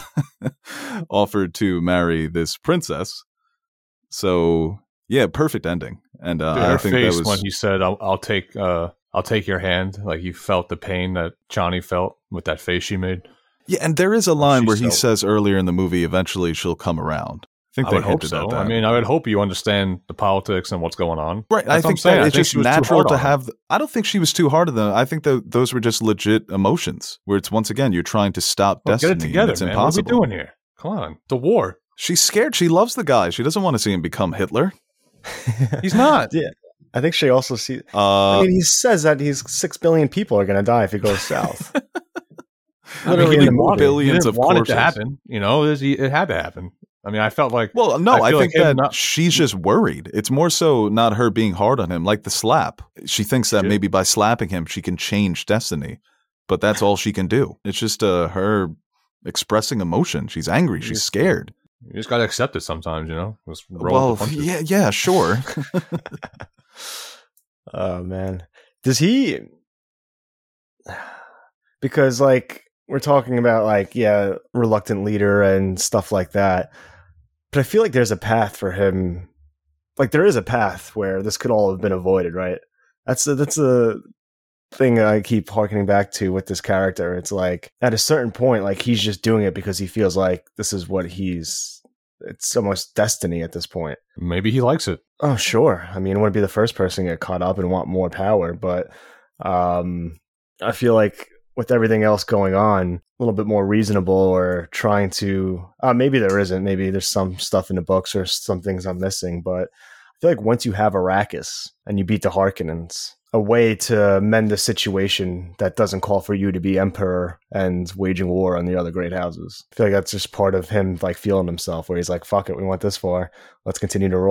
offered to marry this princess. So yeah, perfect ending. And uh, Dude, I her think face that was when he said, "I'll, I'll take, uh, I'll take your hand," like you felt the pain that Chani felt with that face she made. yeah. And there is a line She's where he so- says earlier in the movie, eventually she'll come around. I think I they would hope hinted so. at that. I mean, I would hope you understand the politics and what's going on. Right, That's I what I'm think saying. that I it's think just she was too natural hard to on him. have. I don't think she was too hard on them. I think that those were just legit emotions. Where it's once again you're trying to stop Well, destiny. get it together, and it's man. impossible. What are we doing here? Come on, the war. She's scared. She loves the guy. She doesn't want to see him become Hitler. He's not. Yeah, I think she also sees. Uh, I mean, he says that he's six billion people are going to die if he goes south. I mean, Literally he in the didn't movie. want it. Billions He didn't of want it corpses. to happen. You know, it, it had to happen. I mean, I felt like well, no, I, I feel think like him that not- she's just worried. It's more so not her being hard on him, like the slap. She thinks that She- maybe by slapping him, she can change destiny, but that's all she can do. It's just uh, her expressing emotion. She's angry. She's Yes. scared. you just got to accept it sometimes. You know, just roll Well, with the punches. yeah, yeah, sure. Oh man, does he? Because like we're talking about like yeah, reluctant leader and stuff like that, but I feel like there's a path for him. Like there is a path where this could all have been avoided, right? That's a, that's a thing I keep harkening back to with this character. It's like at a certain point, like he's just doing it because he feels like this is what he's. It's almost destiny at this point. Maybe he likes it. Oh, sure. I mean, I want to be the first person to get caught up and want more power, but um, I feel like with everything else going on, a little bit more reasonable or trying to, uh, maybe there isn't, maybe there's some stuff in the books or some things I'm missing, but I feel like once you have Arrakis and you beat the Harkonnens, a way to mend the situation that doesn't call for you to be emperor and waging war on the other great houses. I feel like that's just part of him like feeling himself where he's like, fuck it, we went this far. Let's continue to roll.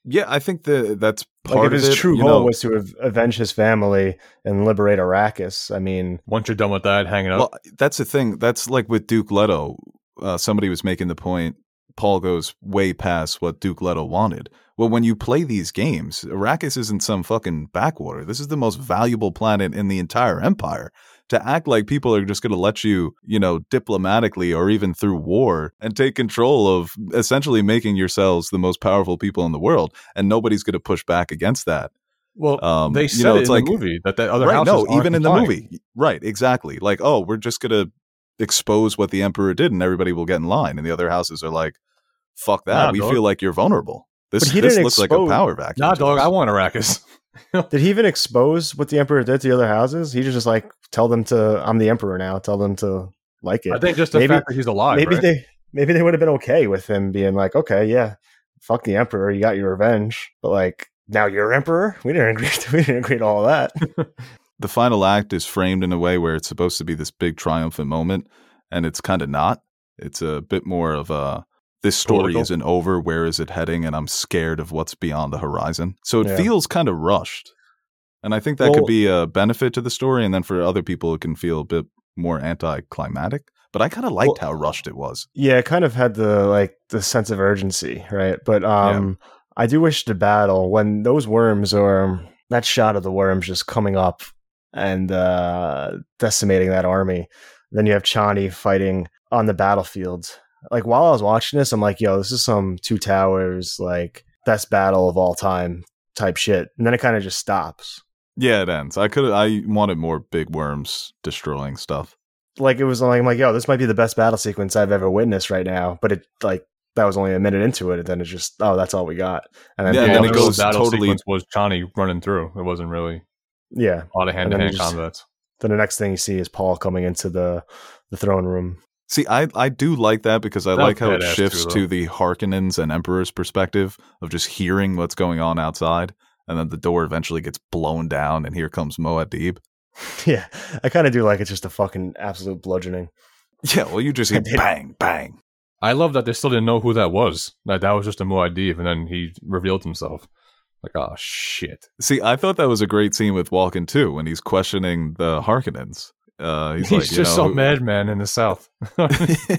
Yeah, I think that that's part Like if of his it. true you goal know, was to av- avenge his family and liberate Arrakis, I mean, Once you're done with that, hanging out. well, that's the thing. That's like with Duke Leto. Uh, somebody was making the point. Paul goes way past what Duke Leto wanted. Well, when you play these games, Arrakis isn't some fucking backwater. This is the most valuable planet in the entire empire. To act like people are just going to let you, you know, diplomatically or even through war and take control of essentially making yourselves the most powerful people in the world, and nobody's going to push back against that. Well, Um, they you said know, it it's in like- the movie that the other Right? houses No, aren't even in the complying. movie, right? Exactly. Like, oh, we're just going to expose what the emperor did, and everybody will get in line. And the other houses are like, "Fuck that! Nah, we dog. feel like you're vulnerable. This But he this didn't looks like a expose- power vacuum." Nah, to dog, us." I want Arrakis. did he even expose what the Emperor did to the other houses? He just like tell them to, I'm the Emperor now. Tell them to like it. I think just the Maybe- fact that he's alive, maybe right? they maybe they would have been okay with him being like, okay, yeah, fuck the Emperor, you got your revenge, but like now you're Emperor. We didn't agree. To, we didn't agree to all that. The final act is framed in a way where it's supposed to be this big triumphant moment, and it's kind of not. It's a bit more of a, this story Political. isn't over, where is it heading, and I'm scared of what's beyond the horizon. So it Yeah. feels kind of rushed. And I think that Well- could be a benefit to the story, and then for other people it can feel a bit more anticlimactic. But I kind of liked Well- how rushed it was. Yeah, it kind of had the like the sense of urgency, right? But um I do wish the battle when those worms or that shot of the worms just coming up and uh decimating that army. Then you have Chani fighting on the battlefield. Like while I was watching this, I'm like, yo, this is some Two Towers, like best battle of all time type shit. And then it kind of just stops. Yeah, it ends. I could. I wanted more big worms destroying stuff. Like it was like I'm like, yo, this might be the best battle sequence I've ever witnessed right now. But it like that was only a minute into it, and then it just oh, that's all we got. And then Yeah, Yeah, and then the it real goes battle totally- sequence was Chani running through. It wasn't really yeah. a lot of hand to And then hand you just- combats. Then the next thing you see is Paul coming into the the throne room. See, I, I do like that because I That was like how it badass shifts too, to though. the Harkonnens and Emperor's perspective of just hearing what's going on outside, and then the door eventually gets blown down, and here comes Muad'Dib. Yeah, I kind of do like it's just a fucking absolute bludgeoning. Yeah, well, you just hear I did. bang, bang. I love that they still didn't know who that was. That that was just a Muad'Dib, and then he revealed himself. Like, oh shit! See, I thought that was a great scene with Walken too, when he's questioning the Harkonnens. Uh, he's, He's, like, you just know, some madman in the south. Well,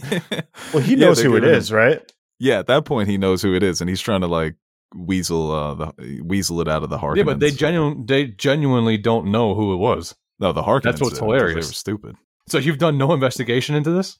he Yeah, knows they're who it giving him- is, right? Yeah, at that point, he knows who it is, and he's trying to like weasel uh, the weasel it out of the Harkonnens. Yeah, but they genu- they genuinely don't know who it was. no, the Harkonnens. That's what's did, 'cause hilarious. They were stupid. So you've done no investigation into this?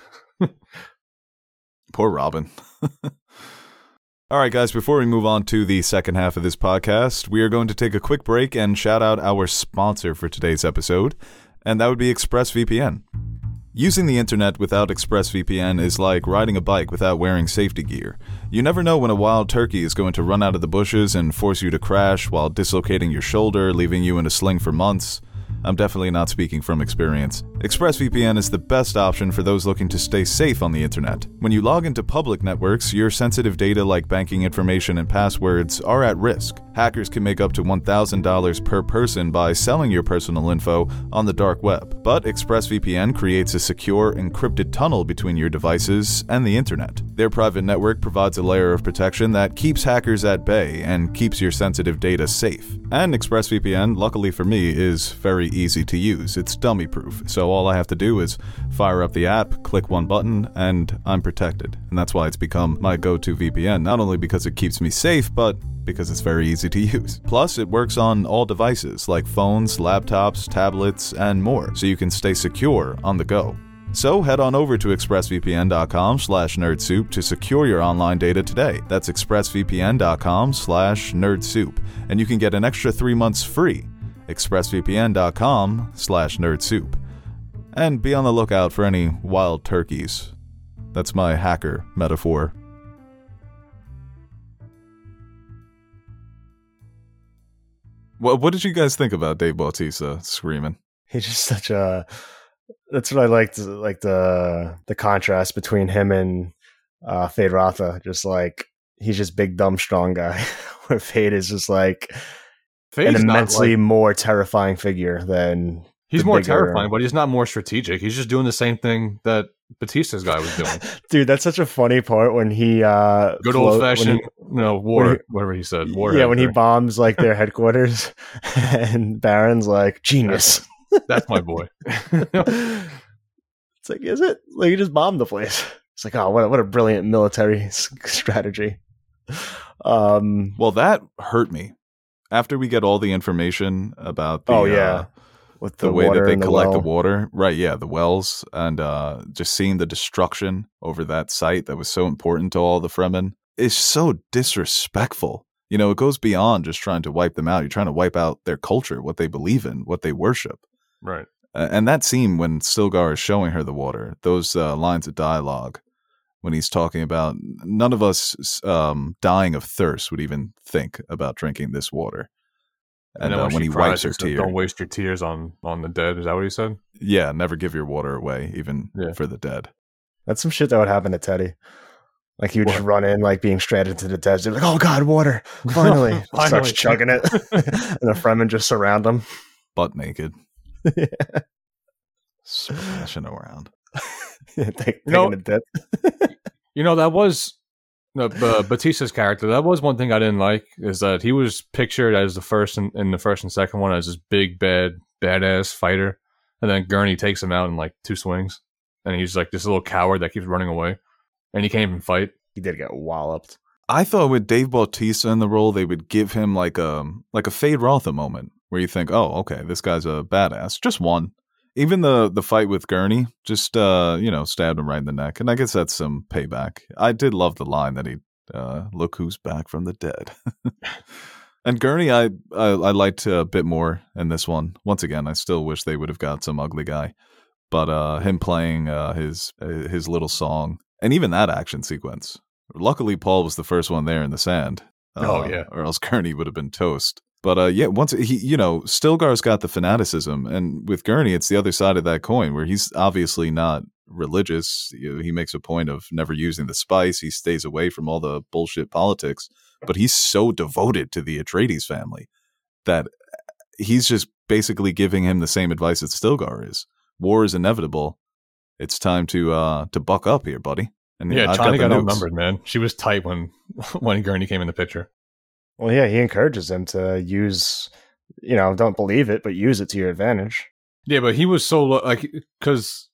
Poor Robin. All right, guys, before we move on to the second half of this podcast, we are going to take a quick break and shout out our sponsor for today's episode, and that would be ExpressVPN. Using the internet without ExpressVPN is like riding a bike without wearing safety gear. You never know when a wild turkey is going to run out of the bushes and force you to crash while dislocating your shoulder, leaving you in a sling for months. I'm definitely not speaking from experience. ExpressVPN is the best option for those looking to stay safe on the internet. When you log into public networks, your sensitive data like banking information and passwords are at risk. Hackers can make up to one thousand dollars per person by selling your personal info on the dark web. But ExpressVPN creates a secure, encrypted tunnel between your devices and the internet. Their private network provides a layer of protection that keeps hackers at bay and keeps your sensitive data safe. And ExpressVPN, luckily for me, is very easy to use. It's dummy proof, so all I have to do is fire up the app, click one button, and I'm protected. And that's why it's become my go-to V P N, not only because it keeps me safe, but because it's very easy to use. Plus, it works on all devices like phones, laptops, tablets, and more, so you can stay secure on the go. So head on over to expressvpn.com slash nerdsoup to secure your online data today. That's expressvpn.com slash nerdsoup, and you can get an extra three months free. expressvpn.com slash nerdsoup. And be on the lookout for any wild turkeys. That's my hacker metaphor. What what did you guys think about Dave Bautista screaming? He's just such a. That's what I liked, like the the contrast between him and uh, Fade Rotha. Just like he's just big, dumb, strong guy, where Fade is just like Fade's an not, immensely like- more terrifying figure than He's the more bigger- terrifying, but he's not more strategic. He's just doing the same thing that Batista's guy was doing. Dude, that's such a funny part when he uh Good flo- old fashioned, when no war, he- whatever he said. he- War yeah, when he bombs like their headquarters, and Baron's like genius. That's my boy. It's like, is it? Like, you just bombed the place. It's like, oh, what a, what a brilliant military s- strategy. Um, Well, that hurt me. After we get all the information about the, oh yeah, uh, with the, the, way water that they and the collect well. the water, right? Yeah, the wells, and uh, just seeing the destruction over that site that was so important to all the Fremen is so disrespectful. You know, it goes beyond just trying to wipe them out. You're trying to wipe out their culture, what they believe in, what they worship. Right. Uh, and that scene when Stilgar is showing her the water, those uh, lines of dialogue, when he's talking about none of us um, dying of thirst would even think about drinking this water. And, And, then uh, when, when she he cries, wipes her he said, tear, don't waste your tears on, on the dead. Is that what he said? yeah, never give your water away, even Yeah. for the dead. That's some shit that would happen to Teddy. Like, he would just What? run in, like, being stranded to the desert. Like, oh, God, water. Finally. Finally. Starts chugging it. And the Fremen just surround him. Butt naked, splashing around. Take, taking know- a dip. You know, that was uh, uh, Batista's character. That was one thing I didn't like, is that he was pictured as the first and in the first and second one as this big, bad, badass fighter. And then Gurney takes him out in like two swings. And he's like this little coward that keeps running away. And he can't even fight. He did get walloped. I thought with Dave Bautista in the role, they would give him like a like a Fade Rotha moment where you think, oh, okay, this guy's a badass. Just one. Even the the fight with Gurney, just uh, you know, stabbed him right in the neck, and I guess that's some payback. I did love the line that he, uh, "Look who's back from the dead." And Gurney, I I, I liked a bit more in this one. Once again, I still wish they would have got some ugly guy, but uh, him playing uh, his his little song, and even that action sequence. Luckily, Paul was the first one there in the sand. Uh, Oh, yeah. or else Gurney would have been toast. But uh, yeah, once he, you know, Stilgar's got the fanaticism, and with Gurney, it's the other side of that coin, where he's obviously not religious. You know, he makes a point of never using the spice. He stays away from all the bullshit politics, but he's so devoted to the Atreides family that he's just basically giving him the same advice that Stilgar is. War is inevitable. It's time to uh, to buck up here, buddy. And Yeah, I've Chani the got nukes. outnumbered, man. She was tight when when Gurney came in the picture. Well, yeah, he encourages him to use, you know, don't believe it, but use it to your advantage. Yeah, but he was so lo- like because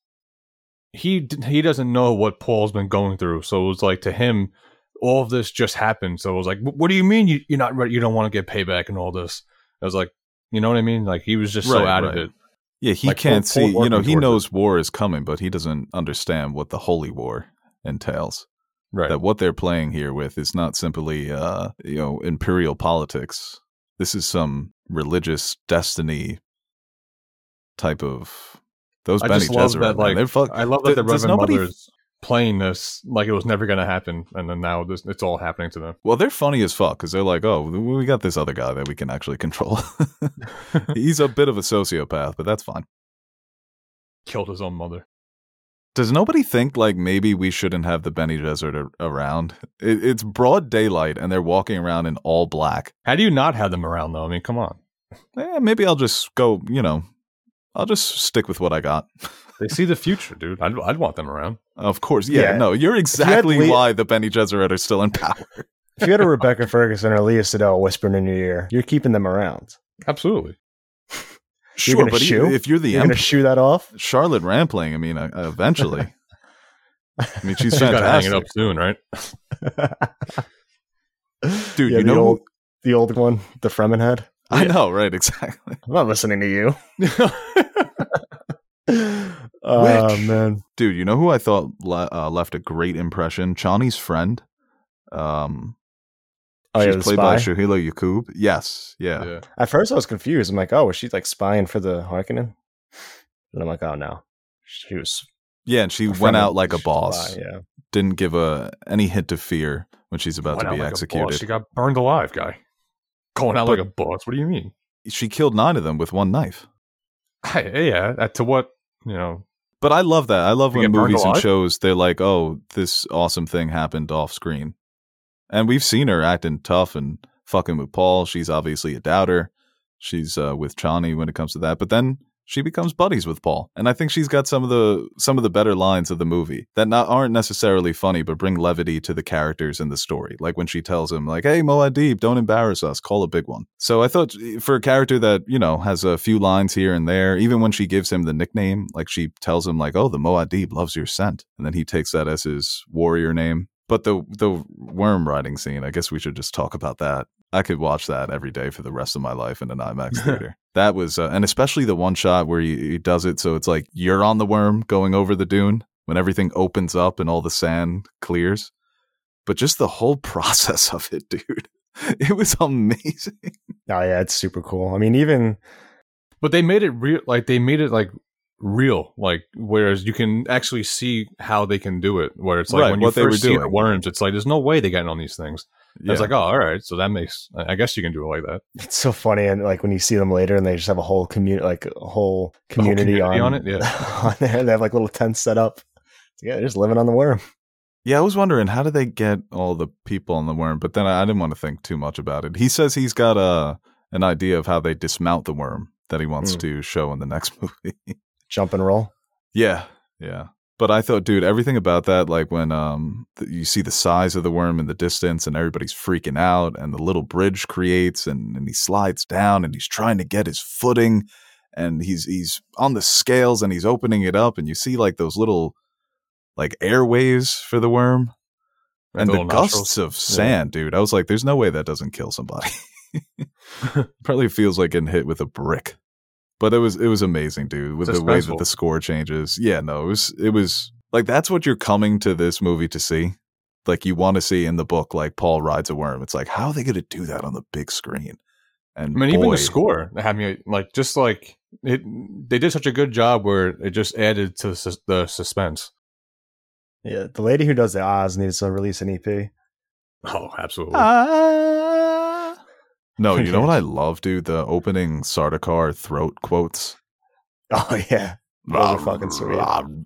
he d- he doesn't know what Paul's been going through, so it was like to him, all of this just happened. So it was like, what do you mean you, you're not ready? You don't want to get payback and all this? I was like, you know what I mean? Like he was just so Right, out right. of it. Yeah, he Like, can't full- full see, you know, working he towards knows war is coming, but he doesn't understand what the holy war entails. Right. That what they're playing here with is not simply, uh, you know, imperial politics. This is some religious destiny type of those I Bene just love Gesserit, that. man. Like They're fuck- I love that the Does Reverend nobody- Mother's playing this like it was never going to happen, and then now this it's all happening to them. Well, they're funny as fuck because they're like, oh, we got this other guy that we can actually control. He's a bit of a sociopath, but that's fine. Killed his own mother. Does nobody think like maybe we shouldn't have the Bene Gesserit a- around? It, it's broad daylight and they're walking around in all black. How do you not have them around though? I mean, come on. Eh, maybe I'll just go, you know, I'll just stick with what I got. They see the future, dude. I'd, I'd want them around. Of course. Yeah, Yeah. no, you're had exactly Le- why the Bene Gesserit are still in power. If you had a Rebecca Ferguson or Leah Sedell whispering in your ear, you're keeping them around. Absolutely. Sure, gonna but shoo? if you're the You're going to emperor, shoo that off? Charlotte Rampling, I mean, uh, eventually. I mean, she's She's got to hang fantastic. it up soon, right? Dude, Yeah, you the know, old, the old one, the Fremen head. I know, right? Exactly. I'm not listening to you. Oh, man. Dude, you know who I thought le- uh, left a great impression? Chani's friend. Um, Oh, yeah, she's the played by spy? Shuhila Yakub. Yes, yeah. yeah. At first, I was confused. I'm like, oh, was she like spying for the Harkonnen? And I'm like, oh, no. She was. Yeah, and she a went Fremen out like a boss. spy, yeah. Didn't give a any hint of fear when she's about Went to out be like a boss. executed. She got burned alive, guy. Going out But- like a boss. What do you mean? She killed nine of them with one knife. Hey, yeah. uh, To what, you know, But I love that. I love You when get burned movies and alive? shows, they're like, oh, this awesome thing happened off screen. And we've seen her acting tough and fucking with Paul. She's obviously a doubter. She's uh, with Chani when it comes to that. But then she becomes buddies with Paul. And I think she's got some of the some of the better lines of the movie that not aren't necessarily funny, but bring levity to the characters in the story. Like when she tells him, like, hey, Muad'Dib, don't embarrass us, call a big one. So I thought for a character that, you know, has a few lines here and there, even when she gives him the nickname, like she tells him like, oh, the Muad'Dib loves your scent. And then he takes that as his warrior name. But the the worm riding scene, I guess we should just talk about that. I could watch that every day for the rest of my life in an IMAX theater. That was, uh, and especially the one shot where he, he does it so it's like you're on the worm going over the dune when everything opens up and all the sand clears. But just the whole process of it, dude, it was amazing. Oh yeah, it's super cool. I mean, even, but they made it real. Like they made it like real. Like whereas you can actually see how they can do it. Where it's like right, when you what first they were see doing. the worms, it's like there's no way they get on these things. Yeah. It's like, oh, all right, so that makes. I guess you can do it like that. it's so funny, and like when you see them later, and they just have a whole community, like a whole community, community on, on it, yeah. on there. They have like little tents set up. Yeah, they're just living on the worm. Yeah, I was wondering, how did they get all the people on the worm? But then I, I didn't want to think too much about it. He says he's got a an idea of how they dismount the worm that he wants Mm. to show in the next movie. Jump and roll. Yeah, yeah. But I thought, dude, everything about that, like when um th- you see the size of the worm in the distance and everybody's freaking out and the little bridge creates and, and he slides down and he's trying to get his footing and he's he's on the scales and he's opening it up and you see like those little like airways for the worm Like and the little gusts nostrils. of sand, dude. I was like, there's no way that doesn't kill somebody. Probably feels like getting hit with a brick. But it was it was amazing, dude, with the way that Suspenseful. the score changes. Yeah, no, it was it was like that's what you're coming to this movie to see. Like you want to see in the book, like Paul rides a worm. It's like, how are they going to do that on the big screen? And I mean, even boy, the score had me like just like it. They did such a good job where it just added to the, sus- the suspense. Yeah, the lady who does the Oz needs to release an E P. Oh, absolutely. Ah. No, you know what I love, dude? The opening Sardaukar throat quotes. Oh yeah, those are fucking sweet.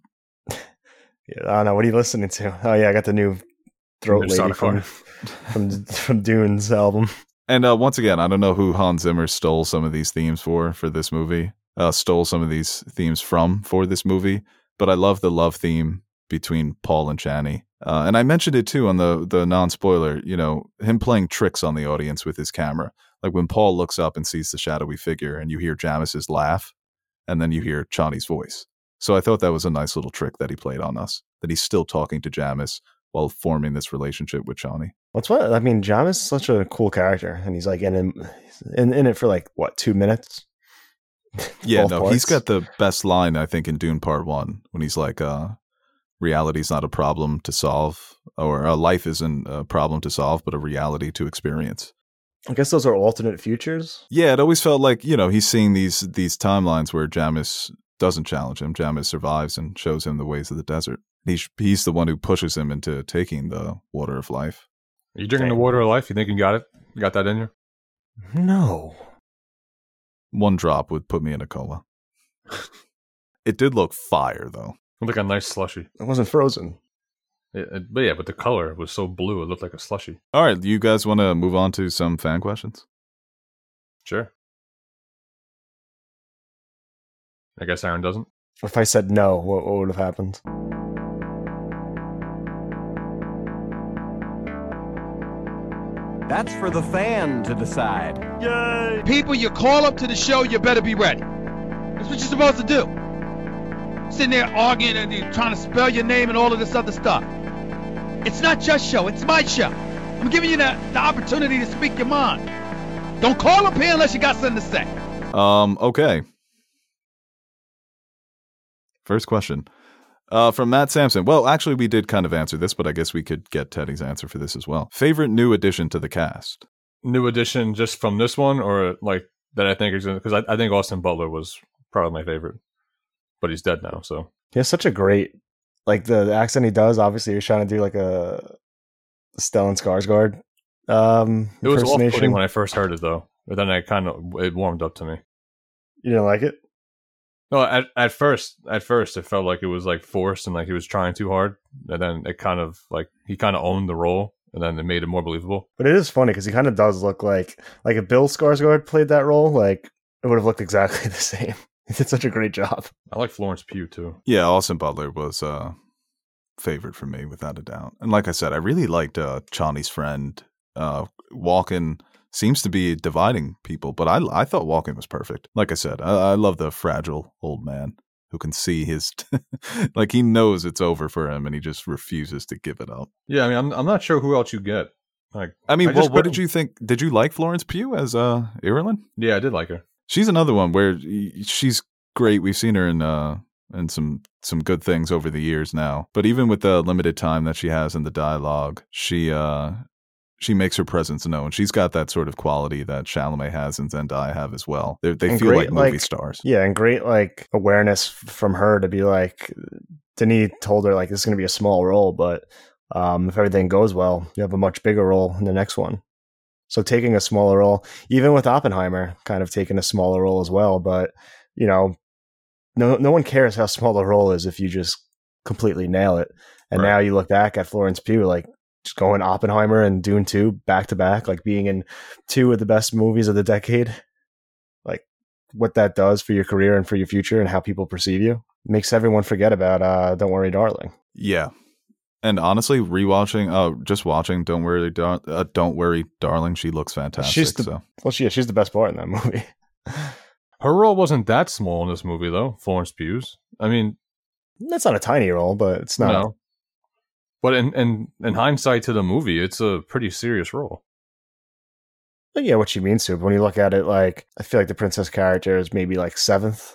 Yeah, I don't know. What are you listening to? Oh yeah, I got the new throat New lady from, Sardaukar. from from Dune's album. And uh, once again, I don't know who Hans Zimmer stole some of these themes for for this movie. Uh, stole some of these themes from for this movie, but I love the love theme between Paul and Chani. Uh, and I mentioned it too on the the non spoiler. You know, him playing tricks on the audience with his camera, like when Paul looks up and sees the shadowy figure, and you hear Jamis's laugh, and then you hear Chani's voice. So I thought that was a nice little trick that he played on us. That he's still talking to Jamis while forming this relationship with Chani. What's what? I mean, Jam is such a cool character, and he's like in him, in, in it for like what two minutes? Yeah, Both no, parts? he's got the best line, I think, in Dune Part One when he's like, uh, reality's not a problem to solve, or uh, life isn't a problem to solve, but a reality to experience. I guess those are alternate futures. Yeah, it always felt like, you know, he's seeing these these timelines where Jamis doesn't challenge him. Jamis survives and shows him the ways of the desert. He's, he's the one who pushes him into taking the water of life. Are you drinking the water of life? You think you got it? You got that in you? No. One drop would put me in a coma. It did look fire, though. It looked like a nice slushy. It wasn't frozen. It, it- but yeah, but the color was so blue, it looked like a slushy. All right, you guys want to move on to some fan questions? Sure. I guess Aaron doesn't. If I said no, what, what would have happened? That's for the fan to decide. People you call up to the show, you better be ready. That's what you're supposed to do. Sitting there arguing and you're trying to spell your name and all of this other stuff. It's not your show, it's my show. I'm giving you the, the opportunity to speak your mind. Don't call up here unless you got something to say. Um, okay. First question. Uh, from Matt Sampson. Well, actually, we did kind of answer this, but I guess we could get Teddy's answer for this as well. Favorite new addition to the cast? New addition just from this one, or like that I think is because I, I think Austin Butler was probably my favorite, but he's dead now. So He has such a great, like the, the accent he does. Obviously, he was trying to do like a Stellan Skarsgård um, it was off-putting impersonation. when I first heard it, though. But then I kind of it warmed up to me. You didn't like it? No, at at first, at first, it felt like it was like forced and like he was trying too hard, and then it kind of like he kind of owned the role, and then it made it more believable. But it is funny because he kind of does look like like if Bill Skarsgård played that role, like it would have looked exactly the same. He did such a great job. I like Florence Pugh too. Yeah, Austin Butler was uh favorite for me without a doubt. And like I said, I really liked uh Chani's friend. Uh Walken seems to be dividing people, but I I thought Walken was perfect. Like I said, I, I love the fragile old man who can see his like he knows it's over for him and he just refuses to give it up. Yeah, I mean, I'm I'm not sure who else you get. Like, I mean, I well, just what wouldn't- did you think? Did you like Florence Pugh as uh Irulan? Yeah, I did like her. She's another one where she's great. We've seen her in uh in some some good things over the years now. But even with the limited time that she has in the dialogue, she uh she makes her presence known. She's got that sort of quality that Chalamet has and Zendaya have as well. They're, they And feel great, like movie like- stars. Yeah, and great like awareness f- from her to be like, Denis told her like this is going to be a small role, but um, if everything goes well, you have a much bigger role in the next one. So taking a smaller role, even with Oppenheimer, kind of taking a smaller role as well. But you know, no no one cares how small the role is if you just completely nail it. And Right. now you look back at Florence Pugh, like just going Oppenheimer and Dune two back to back, like being in two of the best movies of the decade. Like what that does for your career and for your future and how people perceive you makes everyone forget about uh, Don't Worry, Darling. Yeah. And honestly, rewatching, uh, just watching Don't Worry, Dar- uh, Don't Worry, Darling, she looks fantastic. She's the- so. Well, she she's the best part in that movie. Her role wasn't that small in this movie, though. Florence Pugh's. I mean, That's not a tiny role, but it's not. no. But in, in in hindsight to the movie, it's a pretty serious role. But yeah, what she means to. But when you look at it, like I feel like the princess character is maybe like seventh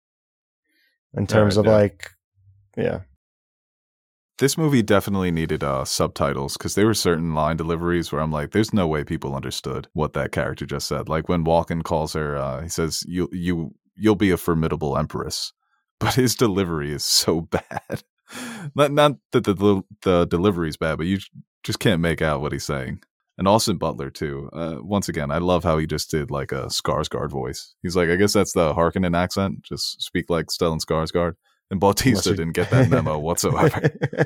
in terms Alright, of yeah. like, yeah. This movie definitely needed uh, subtitles because there were certain line deliveries where I'm like, there's no way people understood what that character just said. Like when Walken calls her, uh, he says, you, you, you'll be a formidable empress. But his delivery is so bad. not not that the, the, the delivery is bad, but you just can't make out what he's saying. And Austin Butler, too. Uh, once again, I love how he just did like a Skarsgård voice. He's like, I guess that's the Harkonnen accent. Just speak like Stellan Skarsgård. And Bautista you- didn't get that memo whatsoever.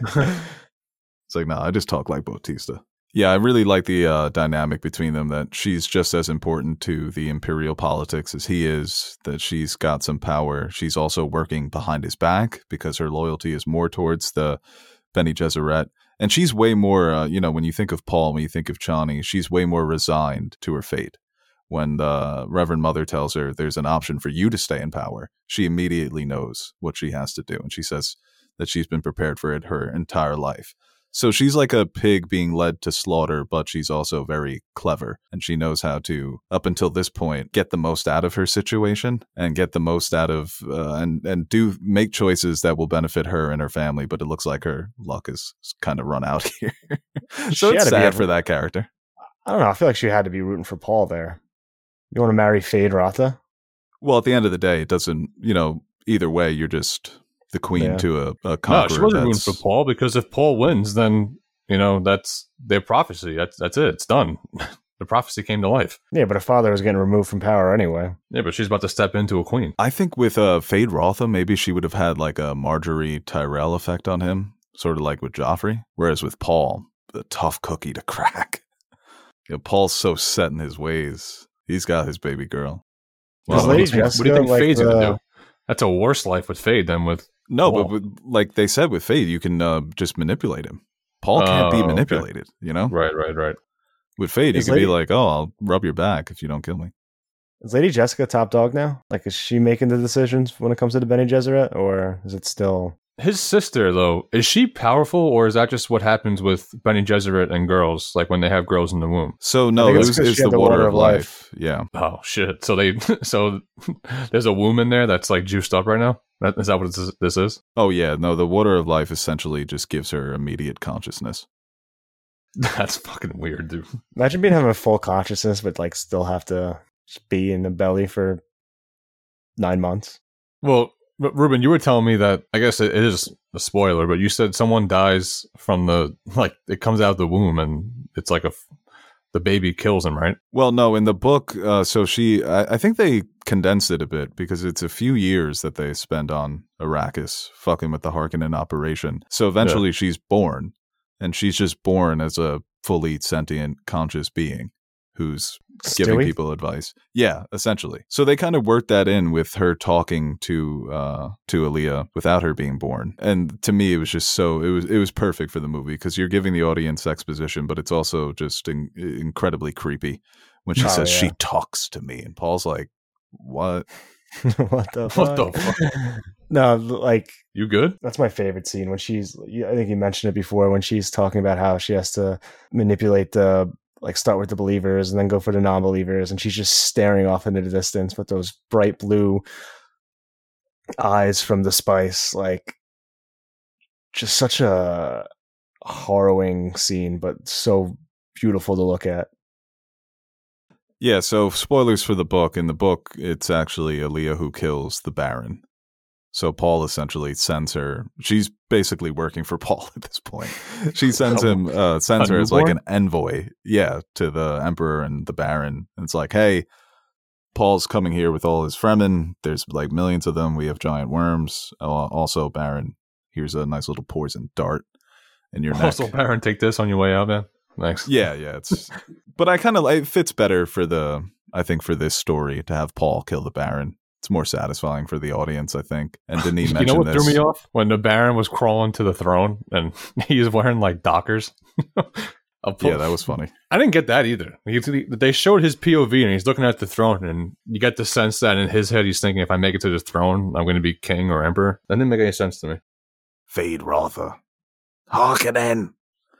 It's like, no, I just talk like Bautista. Yeah, I really like the uh, dynamic between them, that she's just as important to the imperial politics as he is, that she's got some power. She's also working behind his back because her loyalty is more towards the Bene Gesserit. And she's way more, uh, you know, when you think of Paul, when you think of Chani, she's way more resigned to her fate. When the Reverend Mother tells her there's an option for you to stay in power, she immediately knows what she has to do. And she says that she's been prepared for it her entire life. So she's like a pig being led to slaughter, but she's also very clever. And she knows how to, up until this point, get the most out of her situation and get the most out of, uh, and, and do make choices that will benefit her and her family. But it looks like her luck is kind of run out here. So She it's had to be sad a- for that character. I don't know. I feel like she had to be rooting for Paul there. You want to marry Fade Rata? Well, at the end of the day, it doesn't, you know, either way, you're just the queen Yeah. to a, a No, conqueror. she wasn't rooting that's- for Paul, because if Paul wins, then, you know, that's their prophecy. That's that's it. It's done. The prophecy came to life. Yeah, but her father was getting removed from power anyway. Yeah, but she's about to step into a queen. I think with uh, Fade Rotha, maybe she would have had like a Marjorie Tyrell effect on him, sort of like with Joffrey. Whereas with Paul, the tough cookie to crack. You know, Paul's so set in his ways. He's got his baby girl. Does Well, Lady what do you think, what do you Jessica, think like, Fade's gonna the- do? That's a worse life with Fade than with. No, Paul. but with, like they said with Fade, you can uh, just manipulate him. Paul can't Oh, be okay. manipulated, you know? Right, right, right. With Fade, you Is can be Lady- like, oh, I'll rub your back if you don't kill me. Is Lady Jessica top dog now? Like, is she making the decisions when it comes to the Bene Gesserit, or is it still? His sister, though, is she powerful, or is that just what happens with Bene Gesserit and girls, like when they have girls in the womb? So no, think it it's was 'cause it's she the had the water, water of of life. life. Yeah. Oh shit! So they, so there's a womb in there that's like juiced up right now. That, is that what this, this is? Oh yeah, no, the water of life essentially just gives her immediate consciousness. That's fucking weird, dude. Imagine being having a full consciousness, but like still have to just be in the belly for nine months. Well, R- Ruben, you were telling me that, I guess it is a spoiler, but you said someone dies from the, like, it comes out of the womb and it's like a, f- the baby kills him, right? Well, no, in the book, uh, so she, I, I think they condensed it a bit because it's a few years that they spend on Arrakis fucking with the Harkonnen operation. So eventually she's born, and she's just born as a fully sentient, conscious being who's Stewie? giving people advice. Yeah, essentially. So they kind of worked that in with her talking to uh, to Aaliyah without her being born. And to me, it was just so it was it was perfect for the movie because you're giving the audience exposition, but it's also just in, incredibly creepy when she Oh, says yeah. she talks to me, and Paul's like, "What?" What the What fuck? the fuck? No, like You good? that's my favorite scene when she's. I think you mentioned it before when she's talking about how she has to manipulate the like start with the believers and then go for the non-believers, and she's just staring off into the distance with those bright blue eyes from the spice, like just such a harrowing scene, but so beautiful to look at. Yeah, so spoilers for the book. In the book, it's actually Aaliyah who kills the Baron. So Paul essentially sends her. She's basically working for Paul at this point. She sends him, uh, sends A her as like an newborn? envoy, yeah, to the Emperor and the Baron. And it's like, hey, Paul's coming here with all his Fremen. There's like millions of them. We have giant worms. Uh, also, Baron, here's a nice little poison dart in your neck. Also, Baron, take this on your way out, man. Thanks. Yeah, yeah, it's but I kind of it fits better for the I think for this story to have Paul kill the Baron. It's more satisfying for the audience, I think. And Denis You mentioned know what this. threw me off? When the Baron was crawling to the throne and he was wearing like Dockers. Yeah, that was funny. I didn't get that either. He- They showed his P O V and he's looking at the throne, and you get the sense that in his head he's thinking, if I make it to the throne, I'm going to be king or emperor. That didn't make any sense to me. Fade Rotha. Harkonnen.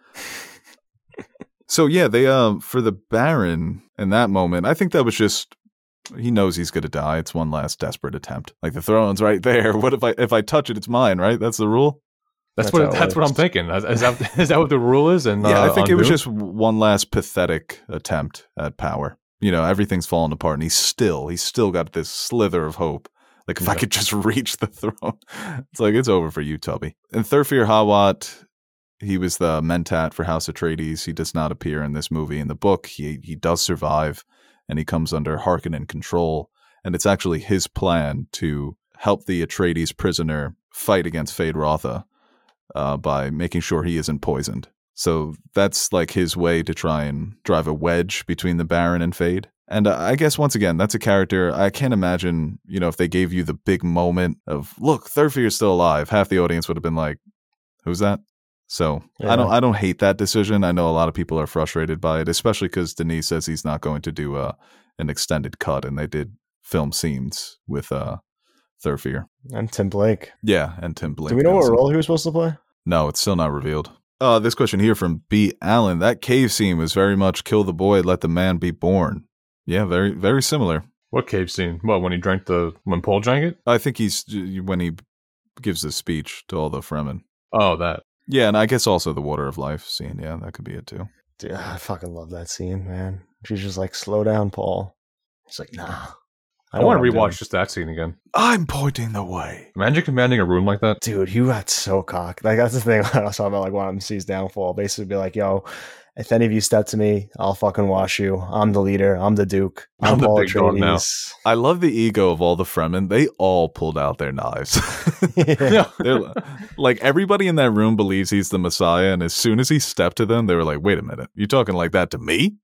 So yeah, they um for the Baron in that moment, I think that was just he knows he's gonna die. It's one last desperate attempt. Like the throne's right there. What if I if I touch it, it's mine, right? That's the rule. That's, That's what how it that's what I'm works. thinking. Is, is that is that what the rule is? And Yeah, uh, I think on it was Dune? just one last pathetic attempt at power. You know, everything's falling apart, and he's still he's still got this slither of hope. Like if I Yeah. could just reach the throne, it's like it's over for you, Tubby. And Thurfir Hawat, he was the Mentat for House Atreides. He does not appear in this movie. In the book, he he does survive, and he comes under Harkonnen control. And it's actually his plan to help the Atreides prisoner fight against Fade Rotha uh, by making sure he isn't poisoned. So that's like his way to try and drive a wedge between the Baron and Fade. And uh, I guess, once again, that's a character I can't imagine, you know, if they gave you the big moment of, look, Thurfir is still alive, half the audience would have been like, who's that? So Yeah. I don't I don't hate that decision. I know a lot of people are frustrated by it, especially because Denis says he's not going to do uh, an extended cut, and they did film scenes with uh, Thurfir. And Tim Blake. Yeah, and Tim Blake. Do we know what also. role he was supposed to play? No, it's still not revealed. Uh, this question here from B. Allen. That cave scene was very much kill the boy, let the man be born. Yeah, very, very similar. What cave scene? What, when he drank the when Paul drank it? I think he's when he gives the speech to all the Fremen. Oh, that. Yeah, and I guess also the Water of Life scene. Yeah, that could be it too. Dude, I fucking love that scene, man. She's just like, slow down, Paul. He's like, nah. I, know want what to I'm doing. rewatch just that scene again. I'm pointing the way. Imagine commanding a room like that. Dude, you got so cocked. Like, that's the thing I was talking about, like, wanting to see his downfall. Basically, be like, yo, if any of you step to me, I'll fucking wash you. I'm the leader. I'm the Duke. I'm, I'm the Paul big dog now. Atreides. I love the ego of all the Fremen. They all pulled out their knives. Yeah. They're, like everybody in that room believes he's the Messiah, and as soon as he stepped to them, they were like, "Wait a minute, you talking like that to me?"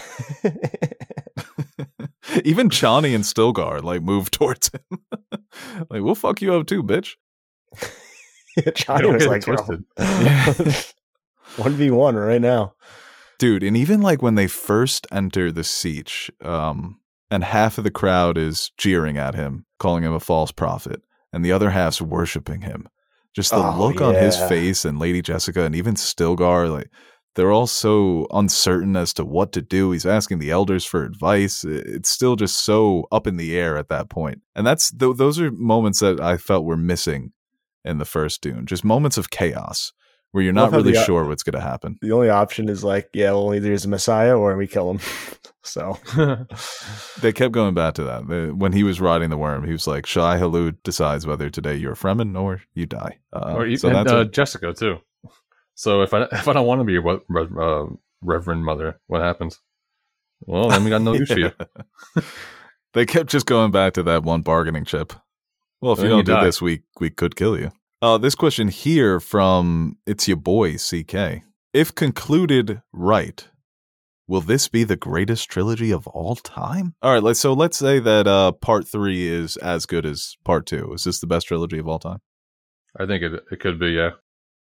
Even Chani and Stilgar like moved towards him. Like, we'll fuck you up too, bitch. Johnny Don't was get it like, twisted. one v one right now. Dude, and even like when they first enter the siege, um, and half of the crowd is jeering at him, calling him a false prophet, and the other half's worshiping him. Just the Oh, look on his yeah. face, and Lady Jessica and even Stilgar, like they're all so uncertain as to what to do. He's asking the elders for advice. It's still just so up in the air at that point. And that's th- those are moments that I felt were missing in the first Dune. Just moments of chaos where you're not Love how really the- sure what's going to happen. The only option is like, yeah, well, either he's a Messiah or we kill him. So They kept going back to that. The- When he was riding the worm, he was like, Shai Halud decides whether today you're a Fremen or you die. Uh, or even so that's uh, a- Jessica too. So if I if I don't want to be a re- re- uh, Reverend Mother, what happens? Well, then we got no use for you. They kept just going back to that one bargaining chip. Well, if Then you don't you do die. this, we we could kill you. Uh, this question here from it's your boy C K. If concluded right, will this be the greatest trilogy of all time? All right, let's so let's say that uh, part three is as good as part two. Is this the best trilogy of all time? I think it it could be, yeah.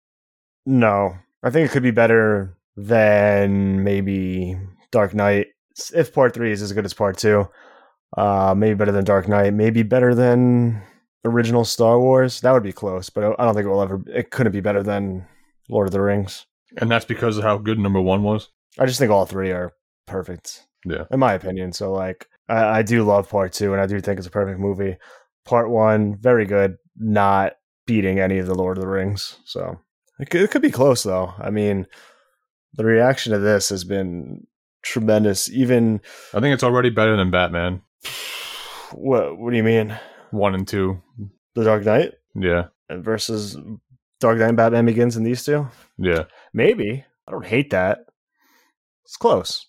No, I think it could be better than maybe Dark Knight. If part three is as good as part two, uh, maybe better than Dark Knight, maybe better than original Star Wars. That would be close, but I don't think it will ever. It couldn't be better than Lord of the Rings. And that's because of how good number one was? I just think all three are perfect. Yeah. In my opinion. So, like, I, I do love part two, and I do think it's a perfect movie. Part one, very good, not beating any of the Lord of the Rings. So, it could, it could be close, though. I mean, the reaction to this has been tremendous. Even... I think it's already better than Batman. What, what do you mean? One and two. The Dark Knight? Yeah. Versus Dark Knight and Batman Begins and these two? Yeah. Maybe. I don't hate that. It's close.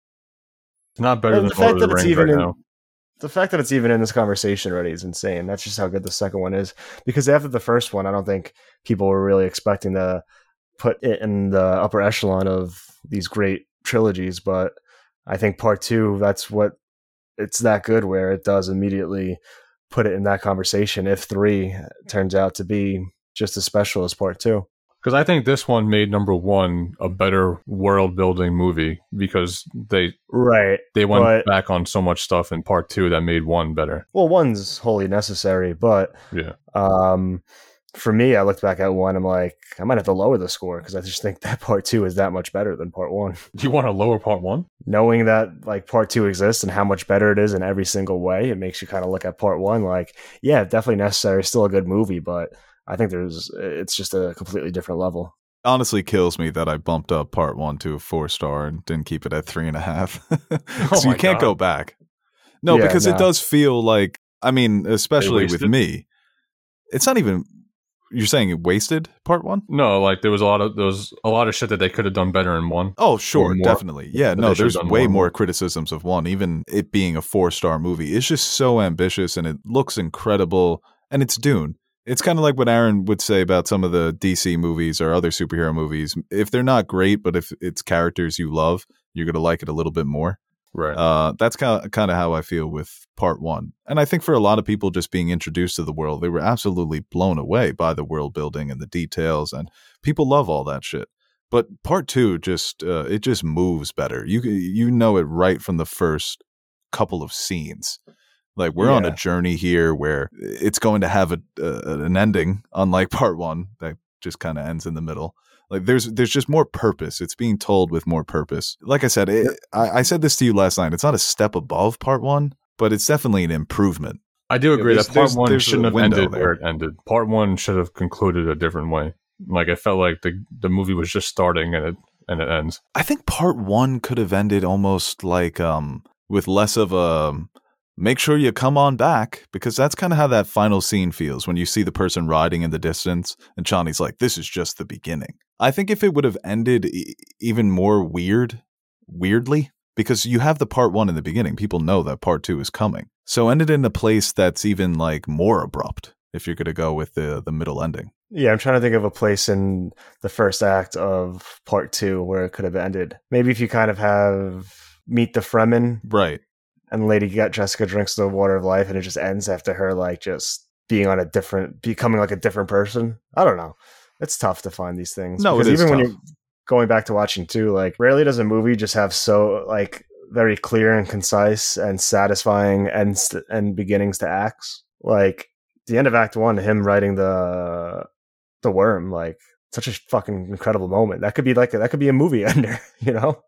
It's not better And than Lord of the Rings right in, now. The fact that it's even in this conversation already is insane. That's just how good the second one is. Because after the first one, I don't think people were really expecting to put it in the upper echelon of these great trilogies. But I think part two, that's what it's that good where it does immediately put it in that conversation if three turns out to be just as special as part two. Because I think this one made number one a better world building movie because they right they went but, back on so much stuff in part two that made one better. Well, one's wholly necessary, but yeah, um, for me, I looked back at one. I'm like, I might have to lower the score because I just think that part two is that much better than part one. You want to lower part one? Knowing that like part two exists and how much better it is in every single way, it makes you kind of look at part one like, yeah, definitely necessary, still a good movie, but I think there's it's just a completely different level. Honestly, kills me that I bumped up part one to a four star and didn't keep it at three and a half. Oh so you can't God. go back. No, Yeah, because no. it does feel like, I mean, especially with wasted? me, it's not even. You're saying it wasted part one? No, like there was a lot of there was a lot of shit that they could have done better in one. Oh, sure, Or more. definitely. Yeah, But no, they should've there's done way more. more criticisms of one, even it being a four star movie. It's just so ambitious and it looks incredible, and it's Dune. It's kind of like what Aaron would say about some of the D C movies or other superhero movies. If they're not great, but if it's characters you love, you're going to like it a little bit more. Right. Uh, that's kind of, kind of how I feel with part one. And I think for a lot of people just being introduced to the world, they were absolutely blown away by the world building and the details, and people love all that shit. But part two just uh, it just moves better. You you know it right from the first couple of scenes. Like we're on a Yeah. journey here where it's going to have a, a an ending, unlike part one that just kind of ends in the middle. Like there's there's just more purpose. It's being told with more purpose. Like I said, it, I, I said this to you last night. It's not a step above part one, but it's definitely an improvement. I do agree there's- that part there's- one there's a shouldn't have window ended there. where it ended. Part one should have concluded a different way. Like it felt like the the movie was just starting and it and it ends. I think part one could have ended almost like um with less of a make sure you come on back, because that's kind of how that final scene feels when you see the person riding in the distance and Chani's like, this is just the beginning. I think if it would have ended e- even more weird, weirdly, because you have the part one in the beginning, people know that part two is coming. So ended in a place that's even like more abrupt if you're going to go with the the middle ending. Yeah, I'm trying to think of a place in the first act of part two where it could have ended. Maybe if you kind of have Meet the Fremen Right. and Lady Jessica drinks the water of life and it just ends after her like just being on a different, becoming like a different person. I don't know. It's tough to find these things. No, it Because is even when tough. you're going back to watching too, like rarely does a movie just have so like very clear and concise and satisfying ends and beginnings to acts. Like the end of Act One, him writing the the worm, like such a fucking incredible moment. That could be like a, that could be a movie ender, you know.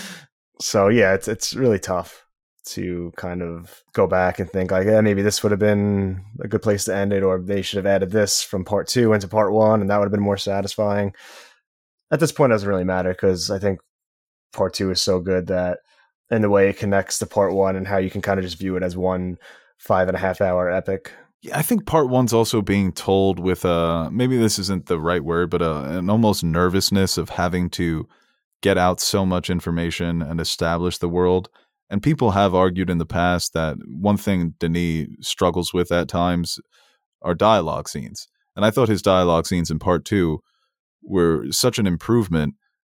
So yeah, it's it's really tough to kind of go back and think like, yeah, maybe this would have been a good place to end it, or they should have added this from part two into part one, and that would have been more satisfying. At this point, it doesn't really matter because I think part two is so good that, in the way it connects to part one and how you can kind of just view it as one five and a half hour epic. Yeah, I think part one's also being told with a, maybe this isn't the right word, but a, an almost nervousness of having to get out so much information and establish the world. And people have argued in the past that one thing Denis struggles with at times are dialogue scenes. And I thought his dialogue scenes in part two were such an improvement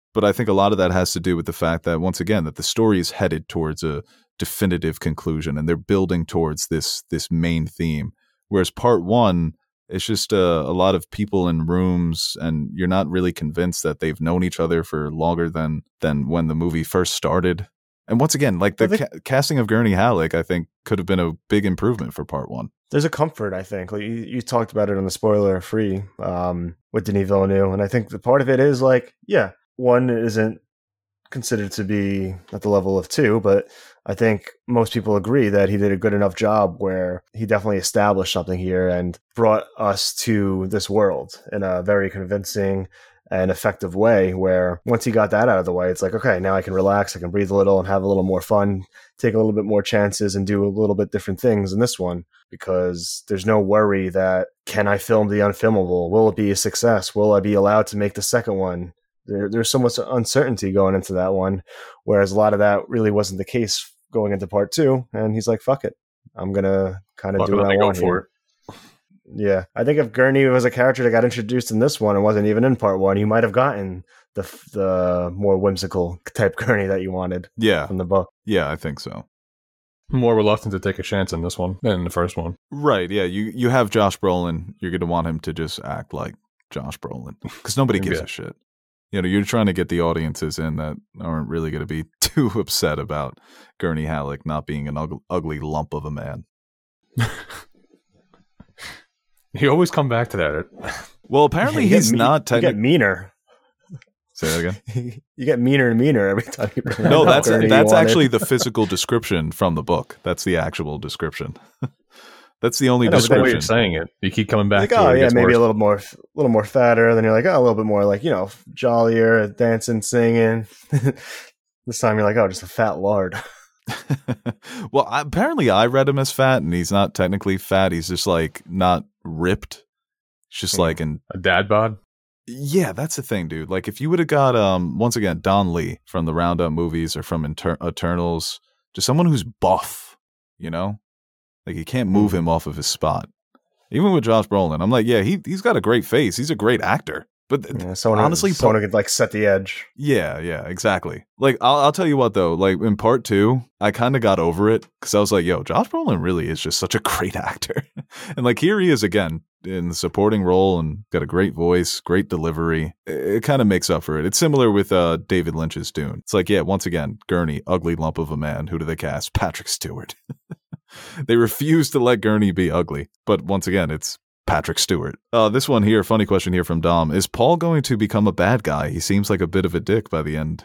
But I think a lot of that has to do with the fact that, once again, that the story is headed towards a definitive conclusion, and they're building towards this this main theme. Whereas part one, it's just a, a lot of people in rooms, and you're not really convinced that they've known each other for longer than than when the movie first started. And once again, like the think, ca- casting of Gurney Halleck, I think could have been a big improvement for part one. There's a comfort, I think. Like you, you talked about it on the spoiler free um, with Denis Villeneuve, and I think the part of it is like, yeah, one isn't considered to be at the level of two, but I think most people agree that he did a good enough job where he definitely established something here and brought us to this world in a very convincing and effective way, where once he got that out of the way, it's like, okay, now I can relax, I can breathe a little and have a little more fun, take a little bit more chances and do a little bit different things in this one, because there's no worry that, can I film the unfilmable? Will it be a success? Will I be allowed to make the second one? There, there's so much uncertainty going into that one, whereas a lot of that really wasn't the case going into part two. And he's like, fuck it, I'm going to kind of do what I want for here. it. Yeah, I think if Gurney was a character that got introduced in this one and wasn't even in part one, you might have gotten the the more whimsical type Gurney that you wanted Yeah. from the book. Yeah, I think so. More reluctant to take a chance in this one than in the first one. Right. Yeah. You, you have Josh Brolin. You're going to want him to just act like Josh Brolin, because nobody gives Yeah. a shit. You know, you're trying to get the audiences in that aren't really going to be too upset about Gurney Halleck not being an ugly, ugly lump of a man. You always come back to that. Well, apparently You get he's me- not You get technically. meaner. Say that again. You get meaner and meaner every time you bring No, up that's Gurney you that's wanted. actually the physical description from the book. That's the actual description. That's the only I know, but the way description. you're saying it, you keep coming back like, to oh it. it yeah, gets maybe worse. a little more, a little more fatter. Then you're like, oh, a little bit more like, you know, jollier, dancing, singing. This time you're like, oh, just a fat lard. Well, I, apparently I read him as fat, and he's not technically fat. He's just like not ripped. It's just Hmm. like in A dad bod? yeah, that's the thing, dude. Like if you would have got um once again Don Lee from the Roundup movies or from Inter- Eternals, just someone who's buff, you know, like you can't move him off of his spot. Even with Josh Brolin, I'm like, yeah, he he's got a great face. He's a great actor. But th- Yeah, someone honestly, someone part- who could like set the edge. yeah, yeah, exactly. Like I'll I'll tell you what though, like in part two, I kind of got over it because I was like, yo, Josh Brolin really is just such a great actor, and like here he is again in the supporting role and got a great voice, great delivery. It, it kind of makes up for it. It's similar with uh, David Lynch's Dune. It's like, yeah, once again, Gurney, ugly lump of a man. Who do they cast? Patrick Stewart. They refuse to let Gurney be ugly, but once again, it's Patrick Stewart. Uh, this one here, funny question here from Dom. Is Paul going to become a bad guy? He seems like a bit of a dick by the end.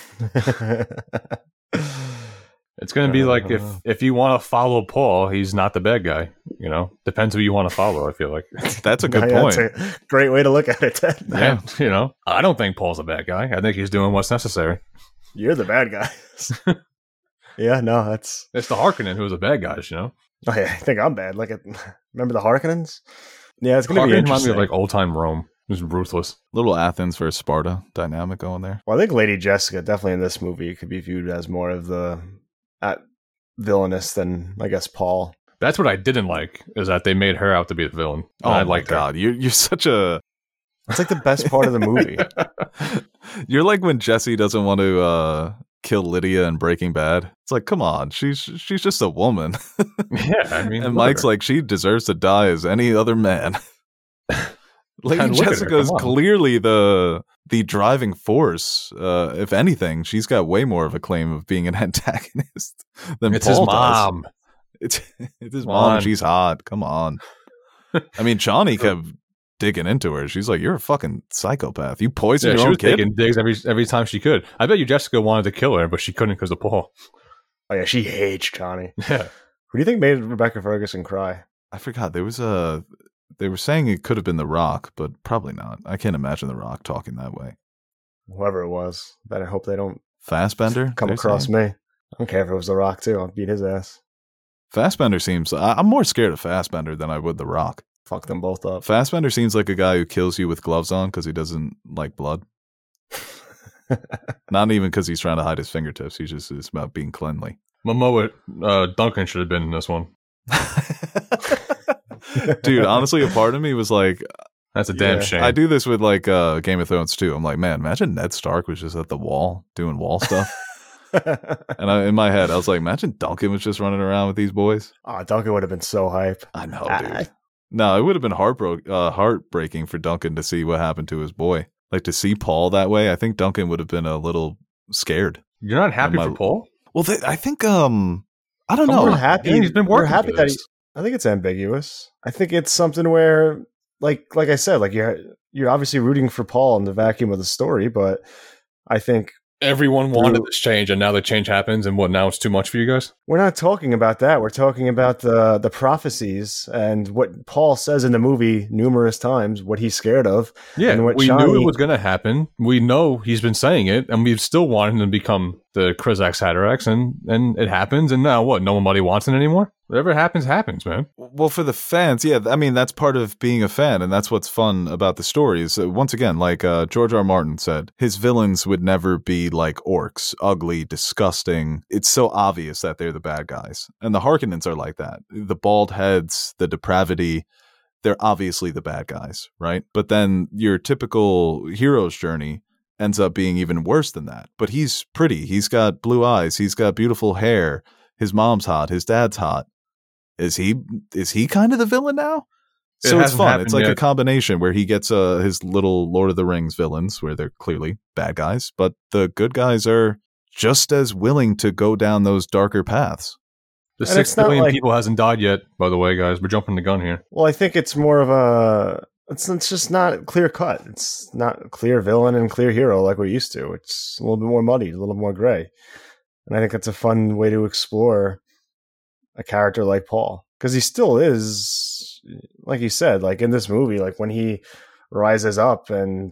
It's going to be Uh, like if, if you want to follow Paul, he's not the bad guy. You know, depends who you want to follow, I feel like. That's a good Yeah, point. That's a great way to look at it, Ted. Yeah, you know, I don't think Paul's a bad guy. I think he's doing what's necessary. You're the bad guys. Yeah, no, that's. It's the Harkonnen who was the bad guys, you know? Oh, yeah, I think I'm bad. Like, remember the Harkonnens? Yeah, it's going to be Harkonnen reminds me interesting. of like old time Rome. It was ruthless. Little Athens versus Sparta dynamic going there. Well, I think Lady Jessica definitely in this movie could be viewed as more of the at villainous than I guess Paul. That's what I didn't like, is that they made her out to be the villain. Oh And I my liked her. god, you're you're such a It's like the best part of the movie. you're like when Jesse doesn't want to uh, kill Lydia in Breaking Bad. It's like, come on, she's she's just a woman. Yeah, I mean, And look at Mike's her. like, she deserves to die as any other man. Lady And look at her, Jessica is come on. clearly the the driving force. Uh, if anything, she's got way more of a claim of being an antagonist than it's Paul his mom. does. It's, it's his Come mom. on. She's hot. Come on. I mean, Johnny kept digging into her. She's like, "You're a fucking psychopath. You poisoned Yeah, your she own was kid." taking digs every every time she could. I bet you Jessica wanted to kill her, but she couldn't because of Paul. Oh yeah, she hates Johnny. Yeah. Who do you think made Rebecca Ferguson cry? I forgot there was a. They were saying it could have been The Rock, but probably not. I can't imagine The Rock talking that way. Whoever it was. But I hope they don't Fassbender come they're across saying? me. I don't care if it was The Rock too. I'll beat his ass. Fassbender seems. I, I'm more scared of Fassbender than I would The Rock. Fuck them both up. Fassbender seems like a guy who kills you with gloves on because he doesn't like blood. Not even because he's trying to hide his fingertips. He's just it's about being cleanly. Momoa uh, Duncan should have been in this one. Dude, honestly, a part of me was like, That's a damn Yeah. shame. I do this with like uh, Game of Thrones too. I'm like, man, imagine Ned Stark was just at the wall doing wall stuff. And I, in my head, I was like, imagine Duncan was just running around with these boys. Oh, Duncan would have been so hype. I know, I- dude. No, it would have been heartbro- uh, heartbreaking for Duncan to see what happened to his boy. Like to see Paul that way, I think Duncan would have been a little scared. You're not happy My- for Paul? Well, they, I think, um, I don't Come know. We're on. happy. Yeah, he's been we're working happy for that this. he, I think it's ambiguous. I think it's something where, like, like I said, like you're you're obviously rooting for Paul in the vacuum of the story, but I think Everyone wanted Through- this change, and now the change happens, and what, now it's too much for you guys? we're not talking about that. We're talking about the the prophecies and what Paul says in the movie numerous times, what he's scared of. Yeah, And what we knew Johnny- it was going to happen. We know he's been saying it, and we still want him to become the Krizax Hatterax, and, and it happens, and now what? Nobody wants it anymore? Whatever happens, happens, man. Well, for the fans, yeah, I mean, that's part of being a fan, and that's what's fun about the stories. Uh, once again, like uh, George R. R. Martin said, his villains would never be like orcs, ugly, disgusting. It's so obvious that they're the bad guys. And the Harkonnens are like that. The bald heads, the depravity, they're obviously the bad guys, right? But then your typical hero's journey ends up being even worse than that. But he's pretty. He's got blue eyes. He's got beautiful hair. His mom's hot. His dad's hot. Is he is he kind of the villain now? It So it's hasn't fun. happened It's like a yet. combination where he gets uh, his little Lord of the Rings villains, where they're clearly bad guys, but the good guys are just as willing to go down those darker paths. The And six it's not billion like- people hasn't died yet, by the way, guys. We're jumping the gun here. Well, I think it's more of a. It's, it's just not clear cut. It's not clear villain and clear hero like we're used to. It's a little bit more muddy, a little more gray. And I think that's a fun way to explore a character like Paul. Because he still is, like you said, like in this movie, like when he rises up and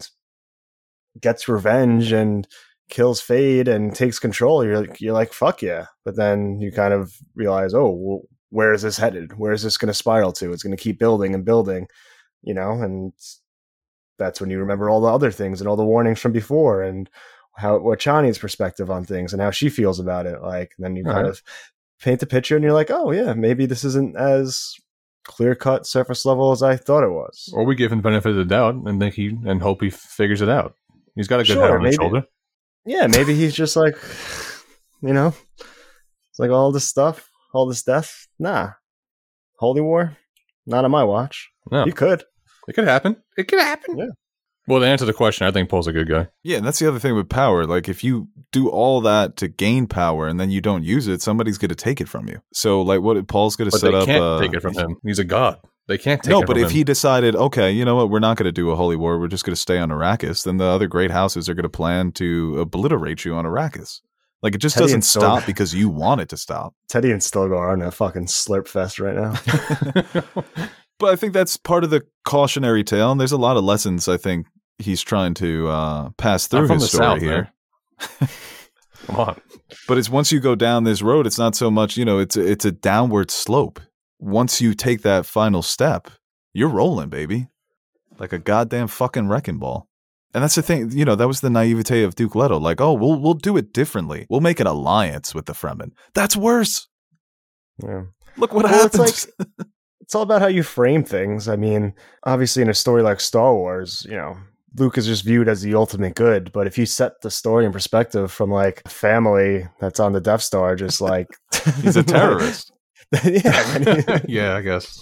gets revenge and kills Fade and takes control, you're like, you're like, fuck yeah. But then you kind of realize, oh, well, where is this headed? Where is this going to spiral to? It's going to keep building and building, you know, and that's when you remember all the other things and all the warnings from before and how what Chani's perspective on things and how she feels about it. Like, and then you kind Uh-huh. of paint the picture and you're like, oh yeah, maybe this isn't as clear cut surface level as I thought it was. Or we give him benefit of the doubt and think he and hope he figures it out. He's got a good Sure, head on maybe. his shoulder. Yeah, maybe he's just like, you know, it's like all this stuff, all this death. Nah, Holy War, not on my watch. No, You could. it could happen. It could happen. Yeah. Well, to answer the question, I think Paul's a good guy. Yeah, and that's the other thing with power. Like, if you do all that to gain power and then you don't use it, somebody's going to take it from you. So, like, what Paul's going to But set they up? can't uh, take it from him. He's a god. They can't take no, it but from if him. he decided, okay, you know what, we're not going to do a holy war, we're just going to stay on Arrakis, then the other great houses are going to plan to obliterate you on Arrakis. Like, it just Teddy doesn't and Stilgar. stop because you want it to stop. Teddy and Stilgar are in a fucking slurp fest right now. But I think that's part of the cautionary tale, and there's a lot of lessons I think he's trying to uh, pass I'm through from his the story South, here. man. Come on. But it's once you go down this road, it's not so much, you know, it's a, it's a downward slope. Once you take that final step, you're rolling, baby. Like a goddamn fucking wrecking ball. And that's the thing, you know, that was the naivete of Duke Leto. Like, oh, we'll we'll do it differently. We'll make an alliance with the Fremen. That's worse. Yeah. Look what Well, it's happens. like it's all about how you frame things. I mean, obviously in a story like Star Wars, you know, Luke is just viewed as the ultimate good, but if you set the story in perspective from like a family that's on the Death Star, just like He's a terrorist. yeah, I mean, Yeah, I guess.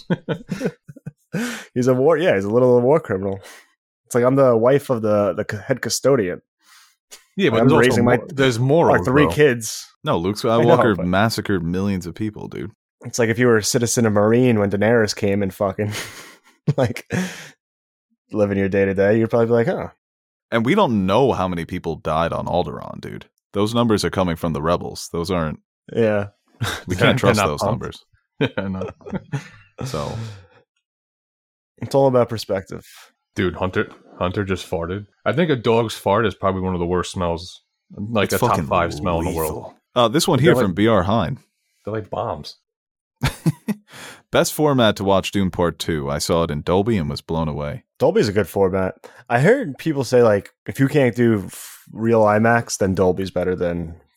he's a war. Yeah, he's a little war criminal. It's like I'm the wife of the the head custodian. Yeah, but I'm there's, also raising my- more, there's morals, Our three though. kids. No, Luke know, Skywalker but- massacred millions of people, dude. It's like if you were a citizen of Marine when Daenerys came and fucking like living your day to day, you'd probably be like, huh. And we don't know how many people died on Alderaan, dude. Those numbers are coming from the rebels. Those aren't. Yeah. We They're- can't trust they're not those pumped. numbers. Yeah, no. So It's all about perspective. Dude, Hunter Hunter just farted. I think a dog's fart is probably one of the worst smells. Like it's a top fucking five smell in the world. lethal. Uh, this one here They're from like- B R Hine. They're like bombs. Best format to watch Dune Part two. I saw it in Dolby and was blown away. Dolby's a good format. I heard people say like if you can't do f- real IMAX, then Dolby's better than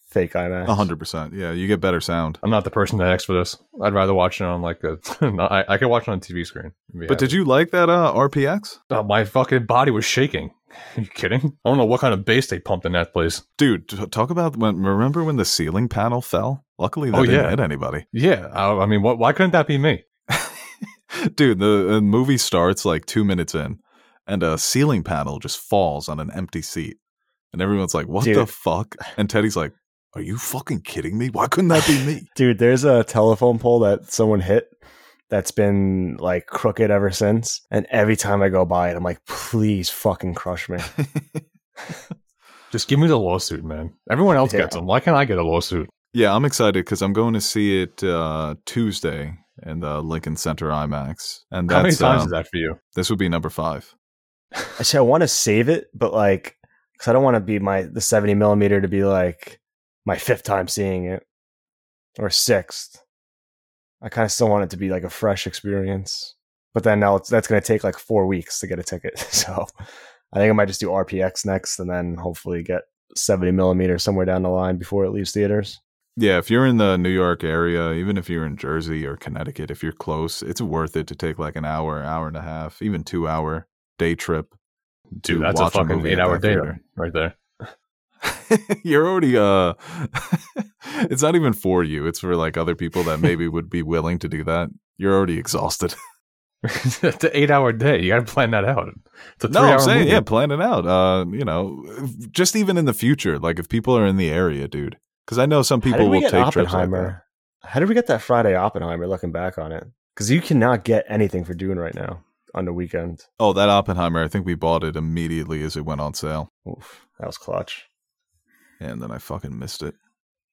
fake IMAX. A hundred percent. Yeah, you get better sound. I'm not the person to ask for this. I'd rather watch it on like a. no, I, I can watch it on a T V screen. But did you like that uh, R P X? Oh, my fucking body was shaking. Are you kidding? I don't know what kind of bass they pumped in that place. Dude, t- talk about when. Remember when the ceiling panel fell? Luckily, that Oh, didn't yeah. hit anybody. Yeah, I, I mean, what? Why couldn't that be me? Dude, the, the movie starts like two minutes in, and a ceiling panel just falls on an empty seat, and everyone's like, "What Dude. the fuck?" And Teddy's like, "Are you fucking kidding me? Why couldn't that be me?" Dude, there's a telephone pole that someone hit that's been like crooked ever since. And every time I go by it, I'm like, please fucking crush me. Just give me the lawsuit, man. Everyone else Yeah. gets them. Why can't I get a lawsuit? Yeah, I'm excited because I'm going to see it uh, Tuesday in the Lincoln Center IMAX, and How many that's times um, is that for you? this would be number five. Actually, I want to save it, but like, because I don't want to be my the seventy millimeter to be like my fifth time seeing it or sixth. I kind of still want it to be like a fresh experience. But then now it's, that's going to take like four weeks to get a ticket. So I think I might just do R P X next and then hopefully get seventy millimeter somewhere down the line before it leaves theaters. Yeah, if you're in the New York area, even if you're in Jersey or Connecticut, if you're close, it's worth it to take like an hour, hour and a half, even two hour day trip. Dude, to that's a watch fucking movie at eight hour that day theater. right there. You're already uh it's not even for you, it's for like other people that maybe would be willing to do that. You're already exhausted. It's an eight hour day. You got to plan that out. It's a No, three-hour I'm saying, movie. yeah, plan it out. Uh, you know, just even in the future, like if people are in the area, dude. Because I know some How people did we will get take trips like Oppenheimer? How did we get that Friday Oppenheimer looking back on it? Because you cannot get anything for Dune right now on the weekend. that. Oh, that Oppenheimer, I think we bought it immediately as it went on sale. Oof, that was clutch. And then I fucking missed it.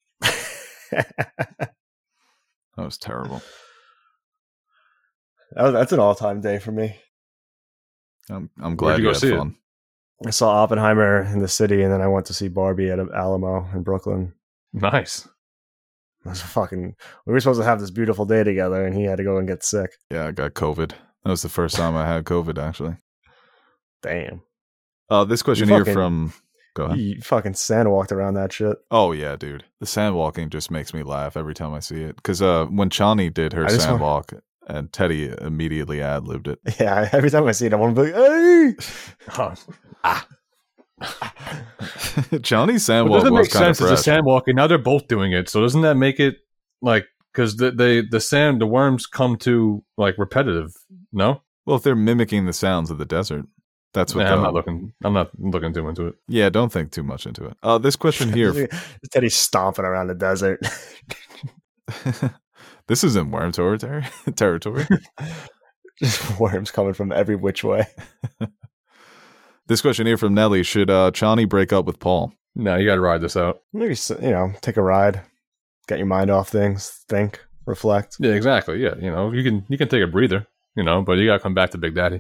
that That was terrible. was, that's an all-time day for me. I'm I'm Where'd glad you you go had see it? fun. I saw Oppenheimer in the city, and then I went to see Barbie at Alamo in Brooklyn. Nice. It was fucking. We were supposed to have this beautiful day together, and he had to go and get sick. Yeah, I got COVID. That was the first time I had COVID, actually. Damn. Uh, this question You here fucking- from... Go ahead. He fucking sand walked around that shit. Oh, yeah, dude. The sand walking just makes me laugh every time I see it. Because uh, when Chani did her I just sand want- walk, and Teddy immediately ad-libbed it. Yeah, every time I see it, I want to be like, hey! Oh. Chani's sand Well, walk doesn't was make kind of sense as a fresh. sand walking. Now they're both doing it. So doesn't that make it like because the, the the sand the worms come to like repetitive? No, Well, if they're mimicking the sounds of the desert, that's what Nah, the, I'm not looking. I'm not looking too into it. Yeah, don't think too much into it. Uh, this question here... Teddy's stomping around the desert. This is in worm territory. territory. Just worms coming from every which way. This question here from Nelly: should uh, Chani break up with Paul? No, you got to ride this out. Maybe, you know, take a ride, get your mind off things, think, reflect. Yeah, exactly. Yeah, you know, you can you can take a breather. You know, but you got to come back to Big Daddy.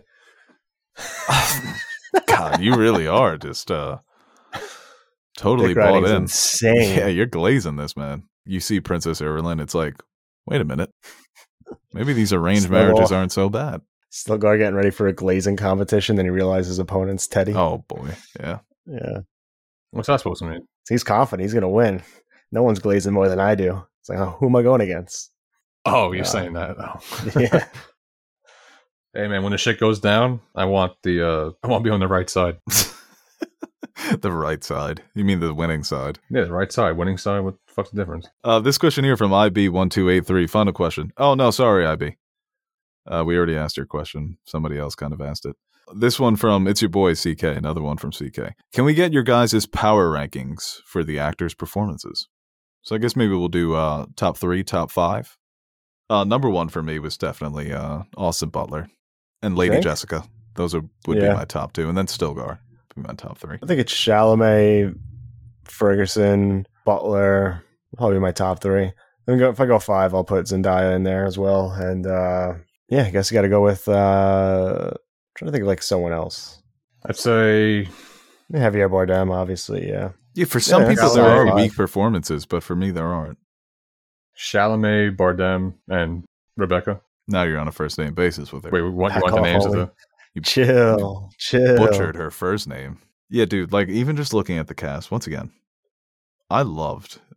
God, you really are just uh, totally Dick bought riding's in. insane. Yeah, you're glazing this, man. You see Princess Irulan, it's like, wait a minute. Maybe these arranged Still marriages off. aren't so bad. Still guy getting ready for a glazing competition, then he realizes his opponent's Teddy. Oh, boy. Yeah. Yeah. What's that supposed to mean? So he's confident he's going to win. No one's glazing more than I do. It's like, oh, who am I going against? Oh, you're Uh, saying that? Oh. Yeah. Hey, man, when the shit goes down, I want the uh, I want to be on the right side. The right side. You mean the winning side. Yeah, the right side, winning side. What the fuck's the difference? Uh, this question here from I B one two eight three. Final question. Oh, no, sorry, I B. Uh, we already asked your question. Somebody else kind of asked it. This one from It's Your Boy, C K. Another one from C K. Can we get your guys' power rankings for the actors' performances? So I guess maybe we'll do uh, top three, top five. Uh, number one for me was definitely uh, Austin Butler and Lady Think? Jessica. Those are would Yeah. be my top two. And then Stilgar would be my top three. I think it's Chalamet, Ferguson, Butler, probably my top three. Then go, if I go five, I'll put Zendaya in there as well. And uh, yeah, I guess you got to go with. Uh, I'm trying to think of like someone else. I'd say Javier Bardem, obviously. Yeah, Yeah, for some Yeah, people that's there all are right. weak performances, but for me there aren't. Chalamet, Bardem, and Rebecca. Now you're on a first name basis with her. Wait, we want, you Back want the off, names of homie. the? chill, chill. Butchered her first name. Yeah, dude, like even just looking at the cast, once again, I loved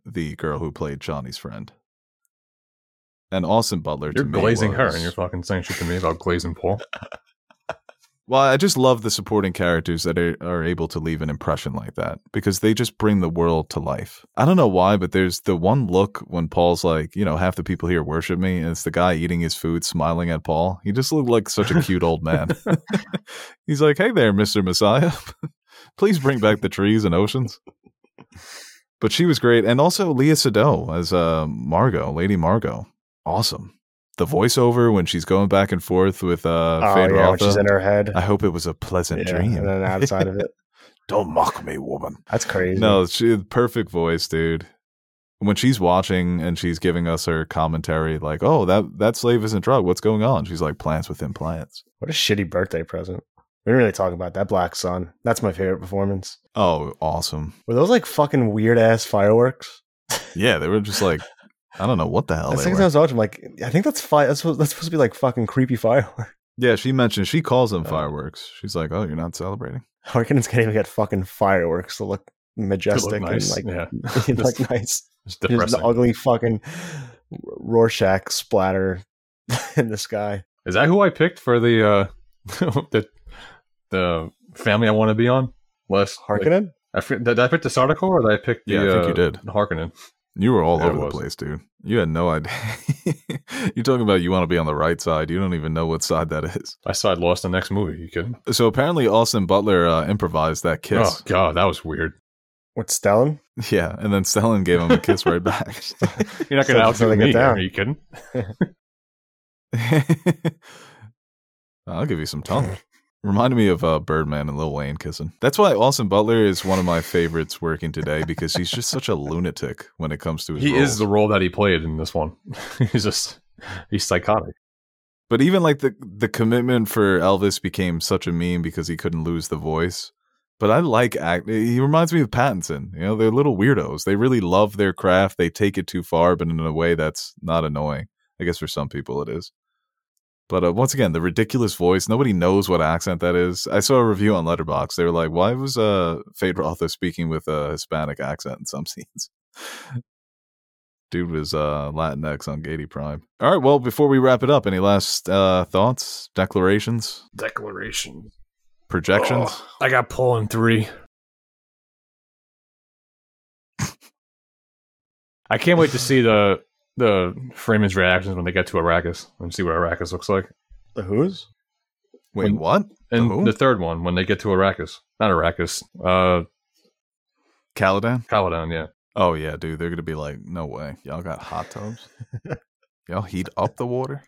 the girl who played Johnny's friend. And Austin Butler, You're to me, glazing her, was- and you're fucking saying shit to me about glazing Paul. Well, I just love the supporting characters that are, are able to leave an impression like that because they just bring the world to life. I don't know why, but there's the one look when Paul's like, you know, half the people here worship me, and it's the guy eating his food, smiling at Paul. He just looked like such a cute old man. He's like, hey there, Mister Messiah. Please bring back the trees and oceans. But she was great. And also Leah Sado as uh, Margot, Lady Margot. Awesome. The voiceover when she's going back and forth with uh, Oh, Fade yeah, when Rotha. she's in her head. I hope it was a pleasant Yeah, dream. and then outside of it. Don't mock me, woman. That's crazy. No, she perfect voice, dude. When she's watching and she's giving us her commentary, like, "Oh, that that slave isn't drug. What's going on?" She's like, "Plants within plants." What a shitty birthday present. We didn't really talk about that Black Sun. That's my favorite performance. Oh, awesome. Were those like fucking weird ass fireworks? Yeah, they were just like, I don't know what the hell The they second were. time I was watching, I'm like, I think that's fi- that's, supposed, that's supposed to be like fucking creepy fireworks. Yeah, she mentioned she calls them Oh. fireworks. She's like, "Oh, you're not celebrating." Harkonnens can't even get fucking fireworks to look majestic nice, and like, yeah. like nice. It's Just an depressing. ugly fucking Rorschach splatter in the sky. Is that who I picked for the uh the the family I want to be on? Last like, Harkonnen? I f- did I pick the Sardaukar or did I pick the Yeah, I think uh, you did. Harkonnen? You were all Yeah, it over the was. place, dude. You had no idea. You're talking about you want to be on the right side. You don't even know what side that is. I saw I lost the next movie. You kidding? So apparently Austin Butler uh, improvised that kiss. Oh god, that was weird. With Stellan? Yeah, and then Stellan gave him a kiss right back. You're not going to So- so they outdo get me. down. Are you kidding? I'll give you some tongue. Reminded me of uh, Birdman and Lil Wayne kissing. That's why Austin Butler is one of my favorites working today because he's just such a lunatic when it comes to his He roles. is the role that he played in this one. he's just he's psychotic. But even like the the commitment for Elvis became such a meme because he couldn't lose the voice. But I like act. He reminds me of Pattinson. You know, they're little weirdos. They really love their craft. They take it too far, but in a way that's not annoying. I guess for some people it is. But uh, once again, the ridiculous voice. Nobody knows what accent that is. I saw a review on Letterboxd. They were like, "Why was uh, Fade Rotha speaking with a Hispanic accent in some scenes?" Dude was uh, Latinx on Gaiety Prime. All right. Well, before we wrap it up, any last uh, thoughts, declarations, Declaration. projections? Oh, I got Paul in three. I can't wait to see the the Freeman's reactions when they get to Arrakis and see what Arrakis looks like. The Who's? Wait, when- what? And The who? the third one when they get to Arrakis, not Arrakis, uh, Caladan? Caladan. Yeah, Oh yeah, dude. They're gonna be like, no way. Y'all got hot tubs? Y'all heat up the water?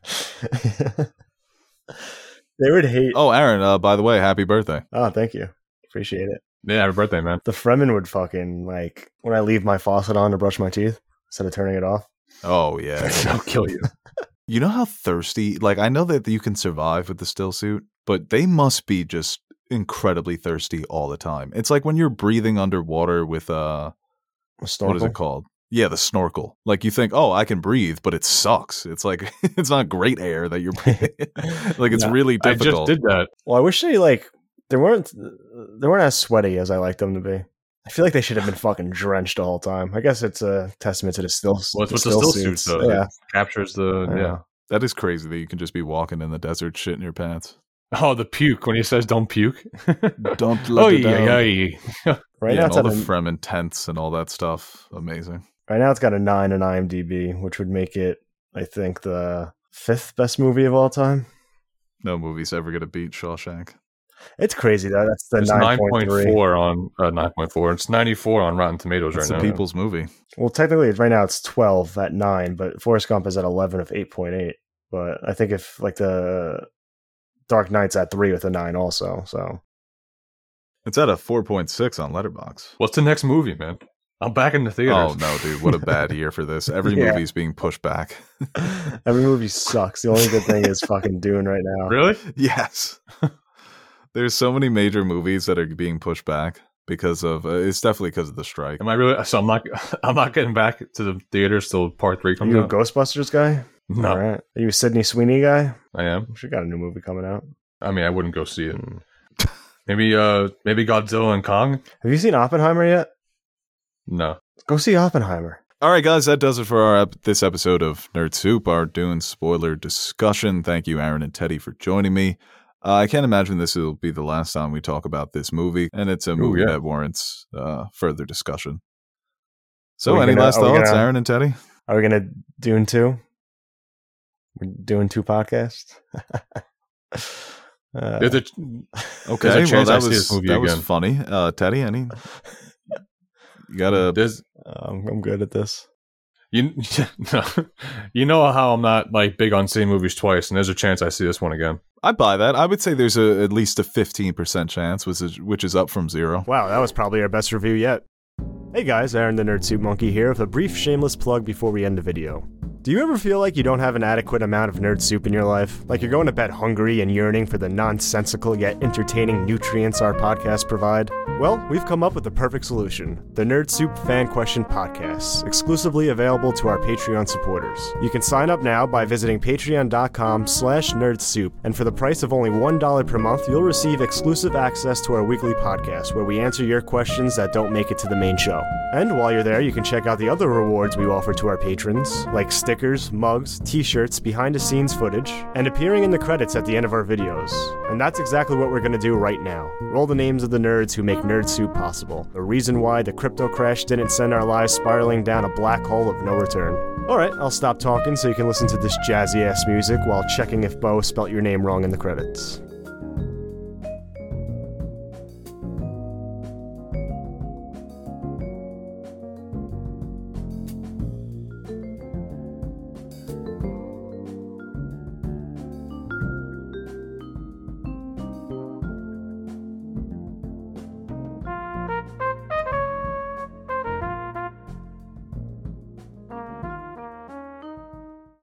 They would hate. Oh, Aaron. Uh, by the way, happy birthday. Oh, thank you. Appreciate it. yeah. Happy birthday, man. The Fremen would fucking, like, when I leave my faucet on to brush my teeth instead of turning it off. Oh yeah. I'll kill you. You know how thirsty? Like, I know that you can survive with the still suit, but they must be just incredibly thirsty all the time. It's like when you're breathing underwater with uh, A what is snorkel. it called? Yeah, the snorkel. Like you think, oh, I can breathe, but it sucks. It's like it's not great air that you're breathing. Like it's Yeah, really I just difficult. did that. Well, I wish they, like, they weren't, they weren't as sweaty as I like them to be. I feel like they should have been fucking drenched the whole time. I guess it's a testament to the still, Well, it's the with the still still suits. suits, though. Yeah. It captures the Yeah. yeah. That is crazy that you can just be walking in the desert, shit in your pants. Oh, the puke when he says don't puke. Don't let oh it yeah, down. Right yeah. now yeah, and it's all at the a, Fremen tents and all that stuff. Amazing. right now it's got a nine on IMDb, which would make it, I think, the fifth best movie of all time. No movie's ever gonna beat Shawshank. It's crazy though. That's the It's nine nine point point three. four on uh, nine point four. It's ninety four on Rotten Tomatoes It's right a now. people's movie. Well, technically, right now it's twelve at nine, but Forrest Gump is at eleven of eight point eight. But I think if like the Dark Knight's at three with a nine also. So It's at a four point six on Letterboxd. What's the next movie, man? I'm back in the theaters. Oh no, dude! What a bad year for this. Every Yeah. movie's being pushed back. every movie sucks. The only good thing is fucking Dune right now. Really? Yes, there's so many major movies that are being pushed back because of. Uh, it's definitely because of the strike. Am I really? So I'm not. I'm not getting back to the theaters till part three Are comes you a out. Ghostbusters guy? No, All right. Are you a Sydney Sweeney guy? I am. She got a new movie coming out. I mean, I wouldn't go see it. Maybe, uh, maybe Godzilla and Kong. Have you seen Oppenheimer yet? No, Go see Oppenheimer. All right, guys, that does it for our ep- this episode of Nerd Soup, our Dune spoiler discussion. Thank you, Aaron and Teddy, for joining me. Uh, I can't imagine this will be the last time we talk about this movie, and it's a movie yeah. that warrants uh, further discussion. So, Are we any gonna- last are we thoughts, gonna- Aaron and Teddy? Are we gonna Dune two? We're doing two podcasts. uh, There's a, Okay, There's a well, chance I that see was this movie that was again. funny. Uh, Teddy, any? You gotta. there's, um, I'm good at this. you, no, you know how I'm not like big on seeing movies twice, and there's a chance I see this one again. I buy that. I would say there's a at least a fifteen percent chance, which is which is up from zero. Wow, that was probably our best review yet. Hey guys, Aaron the Nerd Soup Monkey here with a brief shameless plug before we end the video. Do you ever feel like you don't have an adequate amount of nerd soup in your life? Like you're going to bed hungry and yearning for the nonsensical yet entertaining nutrients our podcasts provide? Well, we've come up with the perfect solution. The Nerd Soup Fan Question Podcasts, exclusively available to our Patreon supporters. You can sign up now by visiting patreon.com slash nerdsoup, and for the price of only one dollar per month, you'll receive exclusive access to our weekly podcast, where we answer your questions that don't make it to the main show. And while you're there, you can check out the other rewards we offer to our patrons, like stickers, mugs, t-shirts, behind-the-scenes footage, and appearing in the credits at the end of our videos. And that's exactly what we're going to do right now. Roll the names of the nerds who make Nerd Soup possible. The reason why the crypto crash didn't send our lives spiraling down a black hole of no return. Alright, I'll stop talking so you can listen to this jazzy-ass music while checking if Bo spelt your name wrong in the credits.